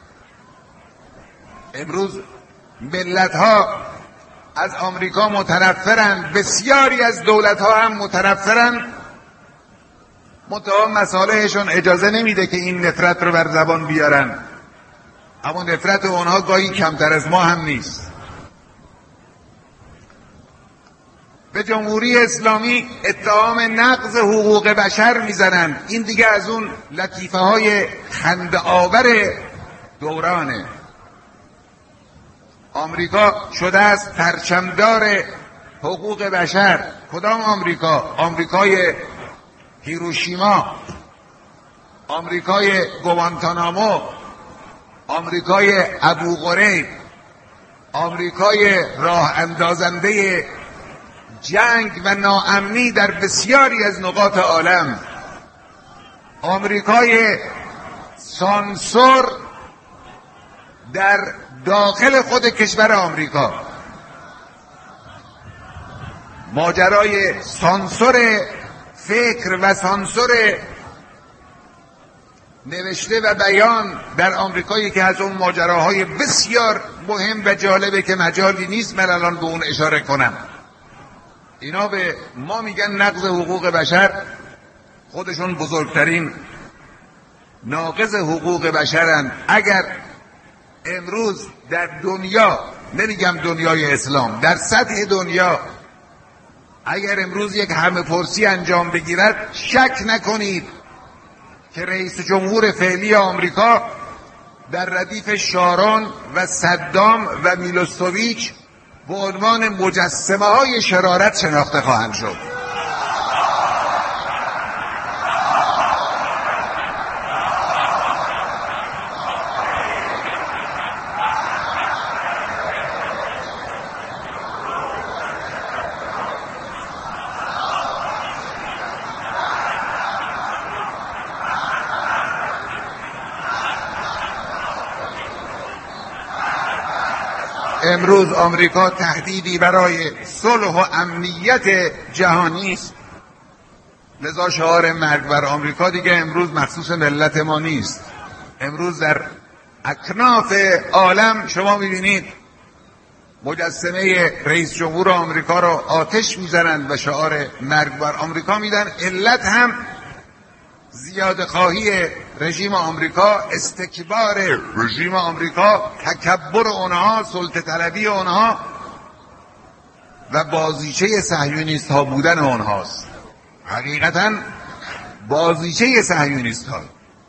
امروز ملت ها از آمریکا متنفرند، بسیاری از دولت ها هم متنفرند، منتها مصالحشون اجازه نمیده که این نفرت رو بر زبان بیارن. اما نفرت اونها گاهی کمتر از ما هم نیست. به جمهوری اسلامی اتهام نقض حقوق بشر میزنند. این دیگه از اون لطیفه های خنده آور دورانه. آمریکا شده است پرچمدار حقوق بشر. کدام آمریکا؟ آمریکای هیروشیما، آمریکای گوانتانامو، آمریکای ابو غریب، آمریکای راه اندازنده جنگ و ناامنی در بسیاری از نقاط عالم، آمریکای سانسور در داخل خود کشور آمریکا. ماجرای سانسور فکر و سانسور نوشته و بیان در آمریکایی که از اون ماجراهای بسیار مهم و جالبه که مجالی نیست من الان به اون اشاره کنم. اینا به ما میگن نقض حقوق بشر، خودشون بزرگترین ناقض حقوق بشرن. اگر امروز در دنیا، نمیگم دنیای اسلام، در سطح دنیا اگر امروز یک همه پرسی انجام بگیرد، شک نکنید که رئیس جمهور فعلی آمریکا در ردیف شارون و صدام و میلوسوویچ به عنوان مجسمه های شرارت شناخته خواهند شد. امروز آمریکا تهدیدی برای صلح و امنیت جهانی است. لذا شعار مرگ بر آمریکا دیگه امروز مخصوص ملت ما نیست. امروز در اکناف عالم شما میبینید مجسمه رئیس جمهور آمریکا رو آتش میزنند و شعار مرگ بر آمریکا میدن. علت هم زیاده خواهی رژیم آمریکا، استکبار رژیم آمریکا، تکبر اونها، سلطه طلبی اونها و بازیچه صهیونیست ها بودن اونهاست. حقیقتا بازیچه صهیونیست ها.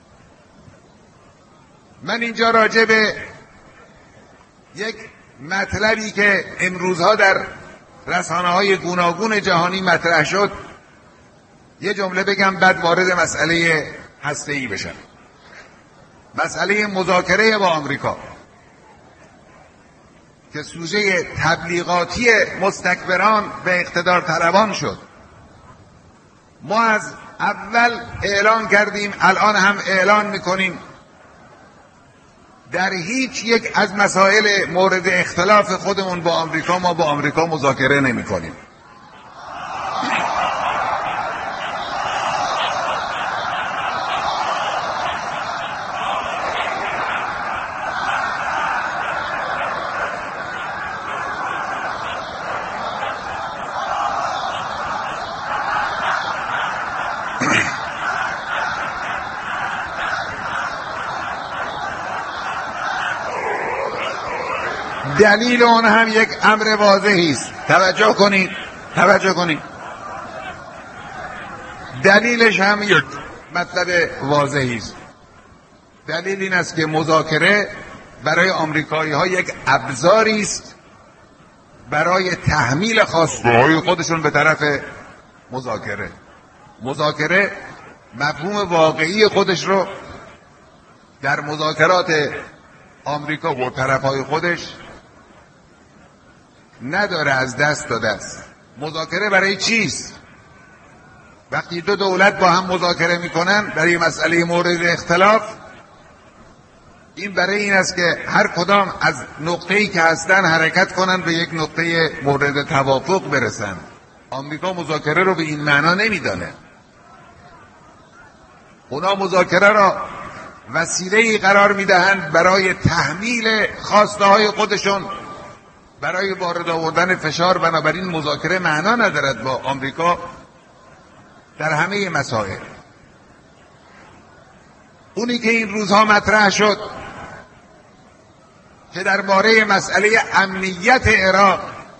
من اینجا راجع به یک مطلبی که امروزها در رسانه های گوناگون جهانی مطرح شد یه جمله بگم، بعد وارد مسئله هسته‌ای بشم. مسئله مذاکره با آمریکا که سوژه تبلیغاتی مستکبران به اقتدار طلبان شد. ما از اول اعلان کردیم، الان هم اعلان میکنیم، در هیچ یک از مسائل مورد اختلاف خودمون با آمریکا ما با آمریکا مذاکره نمی کنیم. دلیل اون هم یک امر واضحی است. توجه کنید توجه کنید دلیلش هم یک مطلب واضحی است. دلیل این است که مذاکره برای آمریکایی ها یک ابزاری است برای تحمیل خواسته‌های خودشون به طرف مذاکره. مذاکره مفهوم واقعی خودش رو در مذاکرات آمریکا و طرفهای خودش نداره، از دست داده است. مذاکره برای چیست؟ وقتی دو دولت با هم مذاکره میکنن برای مسئله مورد اختلاف، این برای این است که هر کدام از نقطه‌ای که هستن حرکت کنن به یک نقطه مورد توافق برسن. آمریکا مذاکره رو به این معنا نمیدانه. اونا مذاکره را وسیله‌ای قرار میدهند برای تحمیل خواسته‌های خودشون، برای وارد آوردن فشار. بنابراین مذاکره معنا ندارد با آمریکا در همه مسائل. اونی که این روزها مطرح شد که درباره مسئله امنیت عراق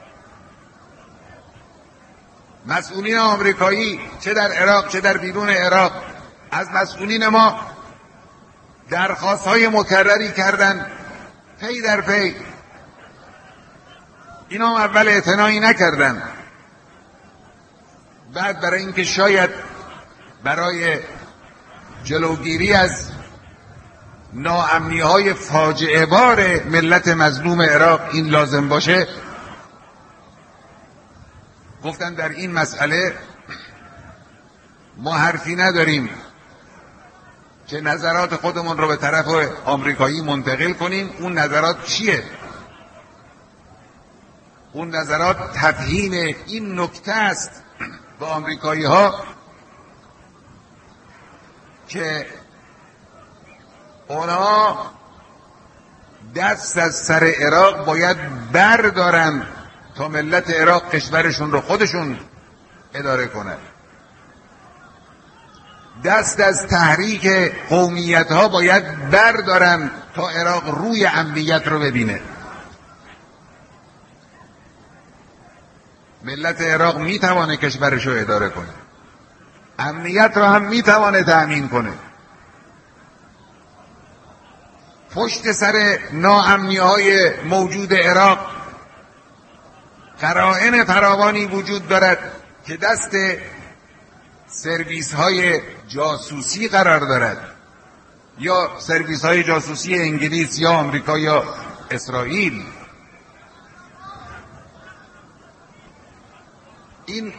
مسئولین آمریکایی چه در عراق چه در بیرون عراق از مسئولین ما درخواست‌های مکرری کردن پی در پی، اینا هم اول اعتنایی نکردن، بعد برای اینکه شاید برای جلوگیری از ناامنی‌های فاجعه بار ملت مظلوم عراق این لازم باشه، گفتن در این مسئله ما حرفی نداریم که نظرات خودمون رو به طرف آمریکایی منتقل کنیم. اون نظرات چیه؟ اون نظرات تفهیم این نکته است به آمریکایی ها که اونا دست از سر عراق باید بردارن تا ملت عراق کشورشون رو خودشون اداره کنن. دست از تحریک قومیت ها باید بردارن تا عراق روی امنیت رو ببینه. ملت عراق میتوانه کشورش رو اداره کنه، امنیت رو هم میتوانه تأمین کنه. پشت سر ناامنی های موجود عراق قرائن فراوانی وجود دارد که دست سرویس های جاسوسی قرار دارد، یا سرویس های جاسوسی انگلیس یا آمریکا یا اسرائیل. این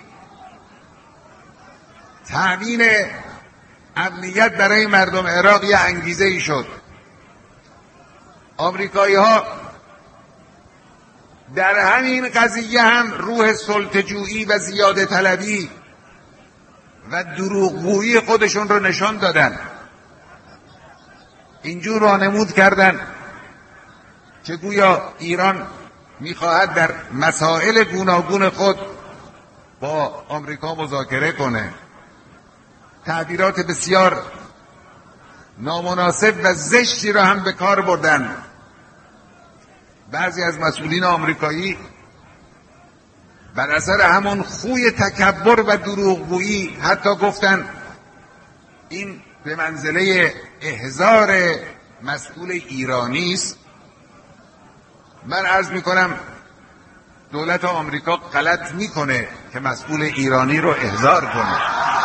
تأمین امنیت برای مردم عراق یه انگیزه ای شد. آمریکایی ها در همین قضیه هم روح سلطه‌جویی و زیاده طلبی و دروغگویی خودشون رو نشان دادن. اینجور وانمود کردن که گویا ایران میخواهد در مسائل گوناگون خود با آمریکا مذاکره کنه. تعبیرات بسیار نامناسب و زشتی را هم به کار بردن. بعضی از مسئولین آمریکایی بر اثر همون خوی تکبر و دروغگویی حتی گفتن این به منزله احضار مسئول ایرانی است. من عرض میکنم دولت آمریکا غلط میکنه که مسئول ایرانی رو احضار کنه.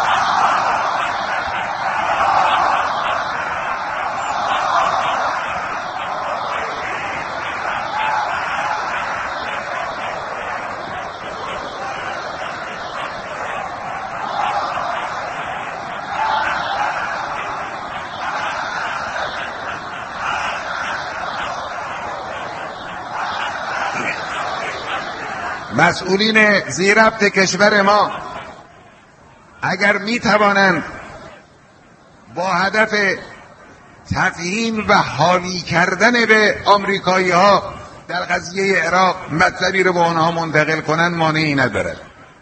مسئولین زیربط کشور ما اگر می توانند با هدف تفهیم و حالی کردن به آمریکایی ها در قضیه عراق مطلبی رو به آنها منتقل کنند مانعی ندارد.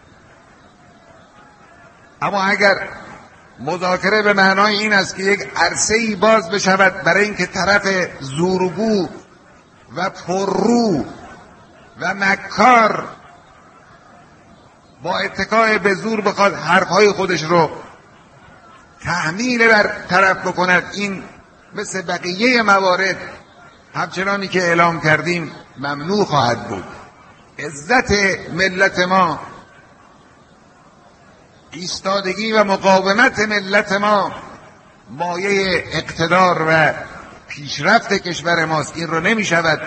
اما اگر مذاکره به معنای این است که یک عرصه‌ای باز بشود برای اینکه طرف زورگو و پررو و مکار با اتکای به زور بخواد حرفهای خودش رو تحمیل بر طرف بکند، این مثل بقیه موارد همچنانی که اعلام کردیم ممنوع خواهد بود. عزت ملت ما، ایستادگی و مقاومت ملت ما مایه اقتدار و پیشرفت کشور ماست. این رو نمی شود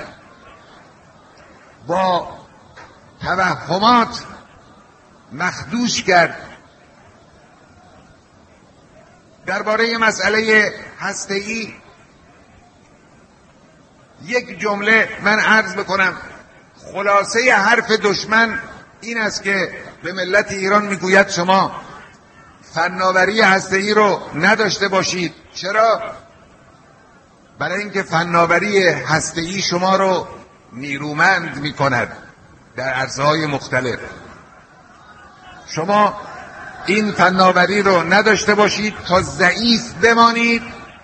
با توهمات مخدوش کرد. درباره مسئله هسته‌ای یک جمله من عرض بکنم. خلاصه حرف دشمن این است که به ملت ایران میگوید شما فناوری هسته‌ای رو نداشته باشید. چرا؟ برای اینکه فناوری هسته‌ای شما رو نیرومند میکند در عرصه‌های مختلف. شما این فناوری رو نداشته باشید تا ضعیف بمانید،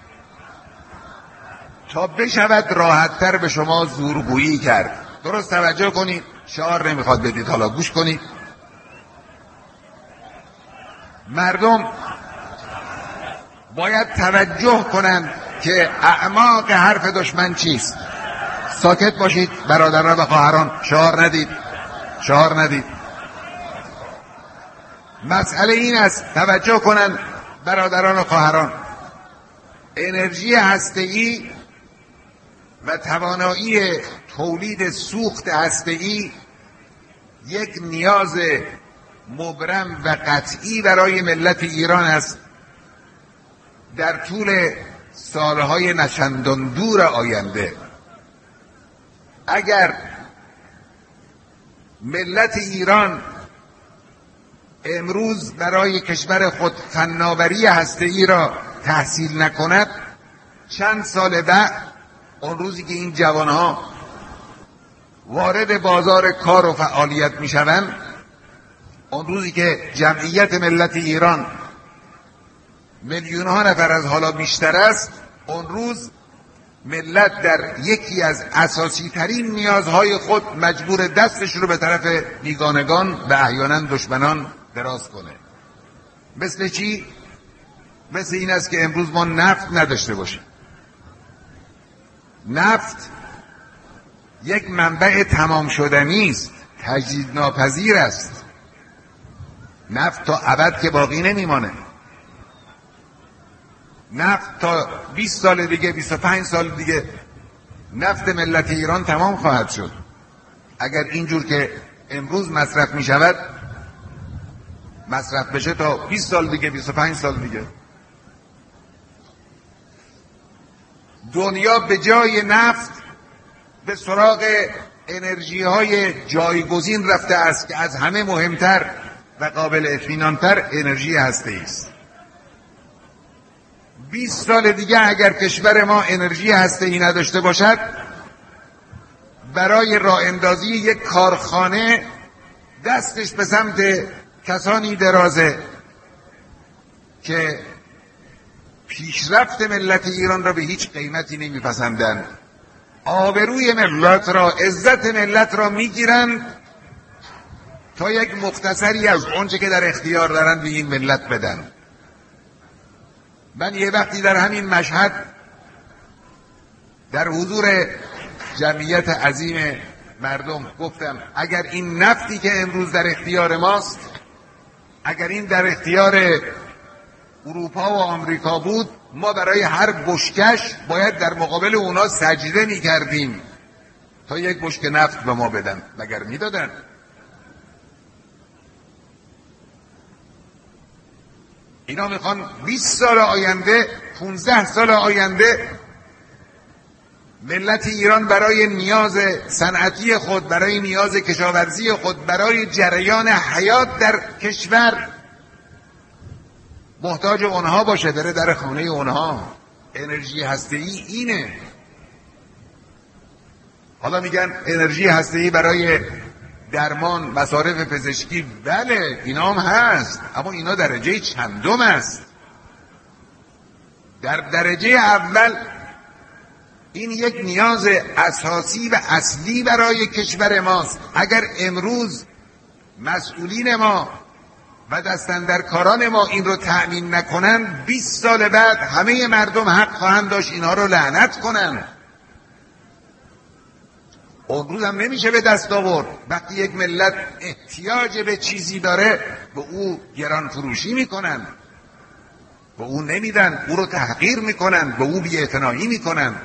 تا بشود راحت‌تر به شما زورگویی کرد. درست توجه کنید، شعار نمیخواد بدید، حالا گوش کنید. مردم باید توجه کنند که اعماق حرف دشمن چیست. ساکت باشید برادران و خواهران، شعار ندید، شعار ندید. مسئله این است، توجه کنند برادران و خواهران، انرژی هسته‌ای و توانایی تولید سوخت هسته‌ای یک نیاز مبرم و قطعی برای ملت ایران است در طول سالهای نچندان دور آینده. اگر ملت ایران امروز برای کشور خود فناوری هسته‌ای را تحصیل نکند، چند سال بعد اون روزی که این جوانها وارد بازار کار و فعالیت میشوند، اون روزی که جمعیت ملت ایران میلیون ها نفر از حالا بیشتر است، اون روز ملت در یکی از اساسی ترین نیازهای خود مجبور دستش رو به طرف بیگانگان و احیانا دشمنان دراز کنه. مثل چی؟ مثل این است که امروز ما نفت نداشته باشیم. نفت یک منبع تمام شدنی است، تجدید ناپذیر است. نفت تا ابد که باقی نمیمانه. نفت تا بیست سال دیگه، بیست و پنج سال دیگه نفت ملت ایران تمام خواهد شد. اگر اینجور که امروز مصرف می شود مصرف بشه تا بیست سال دیگه، بیست و پنج سال دیگه. دنیا به جای نفت به سراغ انرژی های جایگزین رفته است که از همه مهمتر و قابل اطمینانتر انرژی هسته‌ای است. بیست سال دیگه اگر کشور ما انرژی هسته‌ای نداشته باشد، برای راه اندازی یک کارخانه دستش به سمت کسانی درازه که پیشرفت ملت ایران را به هیچ قیمتی نمیپسندند، آبروی ملت را، عزت ملت را میگیرند تا یک مختصری از اونچه که در اختیار دارند به این ملت بدن. من یه وقتی در همین مشهد در حضور جمعیت عظیم مردم گفتم اگر این نفتی که امروز در اختیار ماست، اگر این در اختیار اروپا و آمریکا بود، ما برای هر بشکش باید در مقابل اونا سجده می کردیم تا یک بشکه نفت به ما بدن. مگر می دادن؟ اینا میخوان بیست سال آینده، پانزده سال آینده ملت ایران برای نیاز صنعتی خود، برای نیاز کشاورزی خود، برای جریان حیات در کشور محتاج اونها باشه، بره در خانه اونها. انرژی هسته‌ای اینه. حالا میگن انرژی هسته‌ای برای درمان، مصارف پزشکی، بله اینا هم هست، اما اینا درجه چندم است. در درجه اول این یک نیاز اساسی و اصلی برای کشور ماست. اگر امروز مسئولین ما و دستاندرکاران ما این رو تأمین نکنن، بیست سال بعد همه مردم حق خواهند داشت اینها رو لعنت کنن. اون روز هم نمیشه به دست آورد. وقتی یک ملت احتیاج به چیزی داره به او گران فروشی میکنن، به او نمیدن، او رو تحقیر میکنن، به او بی‌اعتنایی میکنن.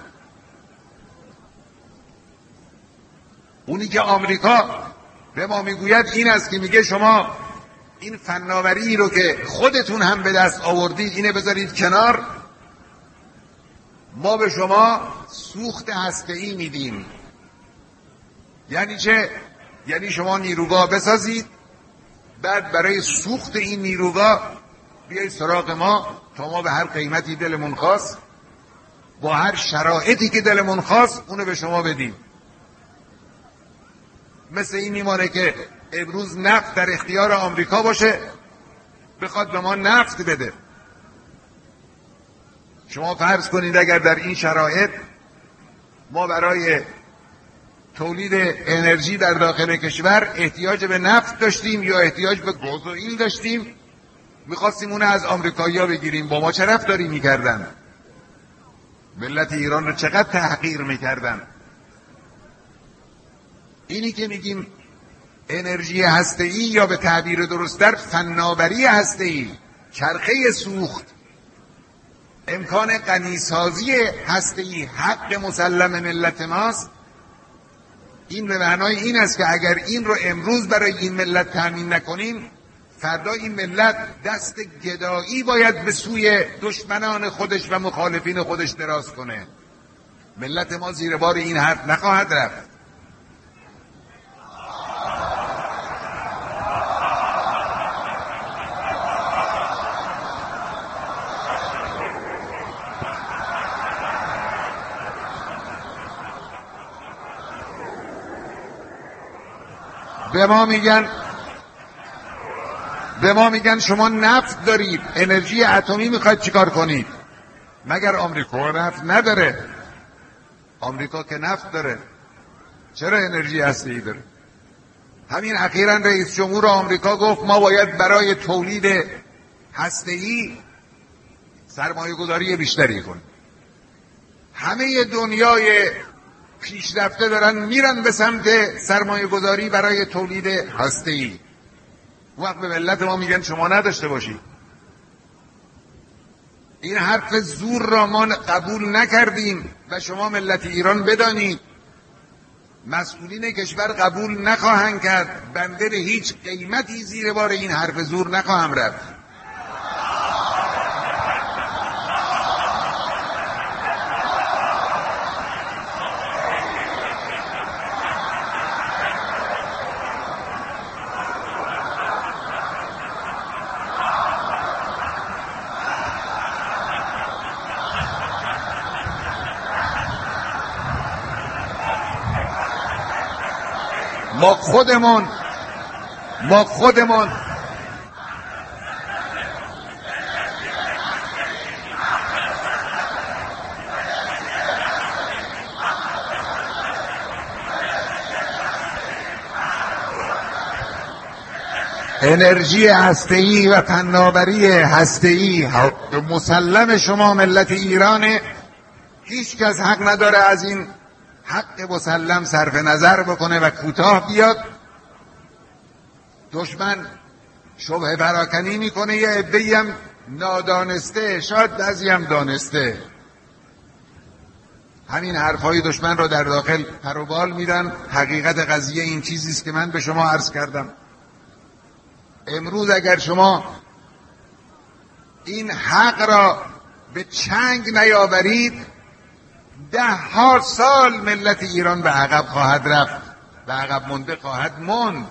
اونی که آمریکا به ما میگوید این است که میگه شما این فناوری رو که خودتون هم به دست آوردید اینه بذارید کنار، ما به شما سوخت هسته‌ای میدیم. یعنی چه؟ یعنی شما نیروگاه بسازید، بعد برای سوخت این نیروگاه بیایید سراغ ما تا ما به هر قیمتی دلمون خواست، با هر شرایطی که دلمون خواست اونو به شما بدیم. مثل این میمانه که امروز نفت در اختیار آمریکا باشه، بخواد به ما نفت بده. شما فرض کنید اگر در این شرایط ما برای تولید انرژی در داخل کشور احتیاج به نفت داشتیم یا احتیاج به گازوئیل داشتیم، میخواستیم اونه از آمریکایی‌ها بگیریم، با ما چه رفتاری میکردن؟ ملت ایران رو چقدر تحقیر میکردن. اینی که میگیم انرژی هسته‌ای یا به تعبیر درست‌تر فناوری هسته‌ای، چرخه سوخت، امکان غنیسازی هسته‌ای حق مسلم ملت ماست. این به معنای این است که اگر این رو امروز برای این ملت تامین نکنیم، فردا این ملت دست گدایی باید به سوی دشمنان خودش و مخالفین خودش دراز کنه. ملت ما زیر بار این حرف نخواهد رفت. به ما میگن به ما میگن شما نفت دارید، انرژی اتمی میخواید چیکار کنید؟ مگر آمریکا نفت نداره؟ آمریکا که نفت داره، چرا انرژی هسته‌ای داره؟ همین اخیراً رئیس جمهور آمریکا گفت ما باید برای تولید هسته‌ای سرمایه گذاری بیشتری کنیم. همه دنیای پیشرفته دارن میرن به سمت سرمایه گذاری برای تولید هسته‌ای. وقت به ملت ما میگن شما نداشته باشید. این حرف زور را ما قبول نکردیم و شما ملت ایران بدانید مسئولین کشور قبول نخواهند کرد. بنده به هیچ قیمتی زیر بار این حرف زور نخواهم رفت. ما خودمون ما خودمون انرژی هسته‌ای و فناوری هسته‌ای مسلم شما ملت ایرانه. هیچ کس حق نداره از این حق مسلم صرف نظر بکنه و کوتاه بیاد. دشمن شبه پراکنی میکنه، یه عده‌ای هم نادانسته، شاید بعضی هم دانسته، همین حرفای دشمن رو در داخل پروبال میدن. حقیقت قضیه این چیزی است که من به شما عرض کردم. امروز اگر شما این حق را به چنگ نیاورید، ده ها سال ملت ایران به عقب خواهد رفت، به عقب مونده خواهد موند.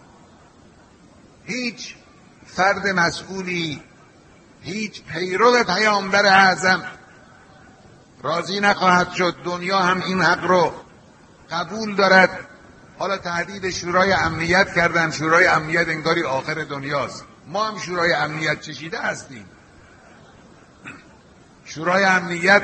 هیچ فرد مسئولی، هیچ پیرو پیامبر اعظم راضی نخواهد شد. دنیا هم این حق رو قبول دارد. حالا تهدید شورای امنیت کردن. شورای امنیت انگاری آخر دنیاست. ما هم شورای امنیت چشیده هستیم. شورای امنیت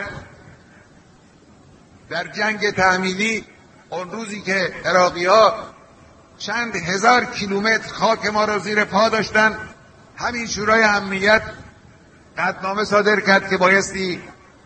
در جنگ تحمیلی، اون روزی که عراقی ها چند هزار کیلومتر خاک ما را زیر پا داشتن، همین شورای امنیت قطعنامه صادر کرد که بایستی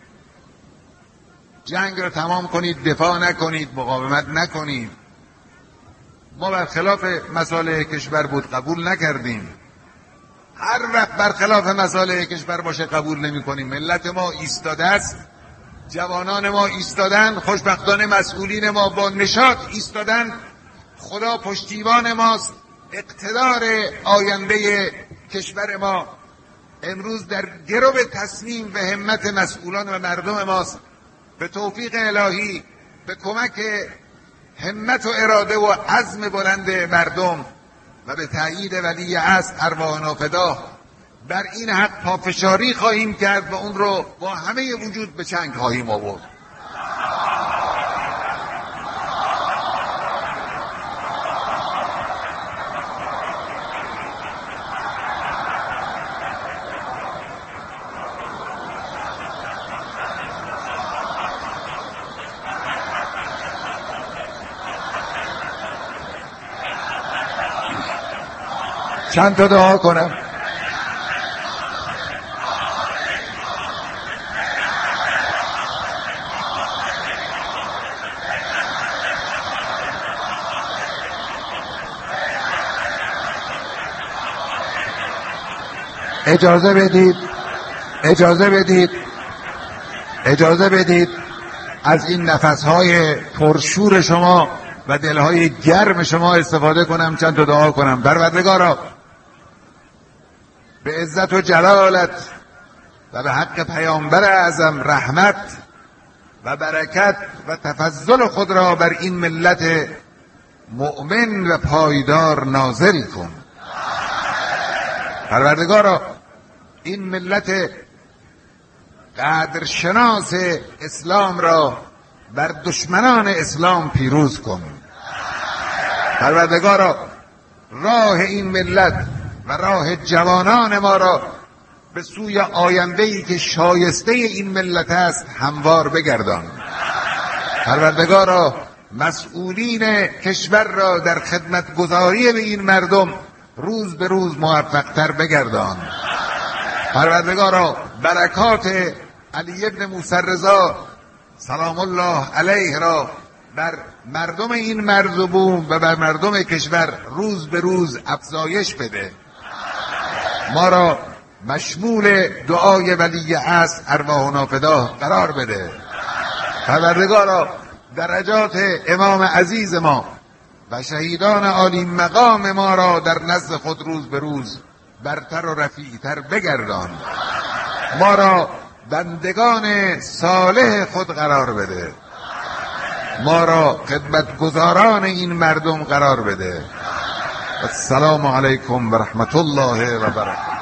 جنگ را تمام کنید، دفاع نکنید، مقاومت نکنید. ما برخلاف مصالح کشور بود قبول نکردیم. هر وقت برخلاف مصالح کشور باشه قبول نمی کنیم. ملت ما ایستاده است، جوانان ما ایستادن، خوشبختانه مسئولین ما با نشاط ایستادن. خدا پشتیبان ماست. اقتدار آینده کشور ما امروز در گرو تصمیم و همت مسئولان و مردم ماست. به توفیق الهی، به کمک همت و اراده و عزم بلند مردم و به تأیید ولی عصر ارواحنا فدا، بر این حق پافشاری خواهیم کرد و اون رو با همه وجود به چنگ خواهیم آورد. چند تا دعا کنم. اجازه بدید اجازه بدید اجازه بدید از این نفسهای پرشور شما و دلهای گرم شما استفاده کنم، چند تا دعا کنم. پروردگارا، به عزت و جلالت و به حق پیامبر اعظم رحمت و برکت و تفضل خود را بر این ملت مؤمن و پایدار نازل کن. پروردگارا، این ملت قدرشناس اسلام را بر دشمنان اسلام پیروز کن. پروردگارا، راه این ملت و راه جوانان ما را به سوی آینده‌ای که شایسته این ملت است هموار بگردان. پروردگارا، مسئولین کشور را در خدمتگزاری به این مردم روز به روز موفق‌تر بگردان. پروردگارا، برکات علی ابن موسی رضا سلام الله علیه را بر مردم این مرزبون و بر مردم کشور روز به روز افزایش بده. ما را مشمول دعای ولی عصر ارواحنا فدا قرار بده. پروردگارا، درجات امام عزیز ما و شهیدان عالی مقام ما را در نزد خود روز به روز برتر و رفیعتر بگردان. ما را بندگان صالح خود قرار بده. ما را خدمتگزاران این مردم قرار بده. السلام علیکم و رحمت الله و برکاته.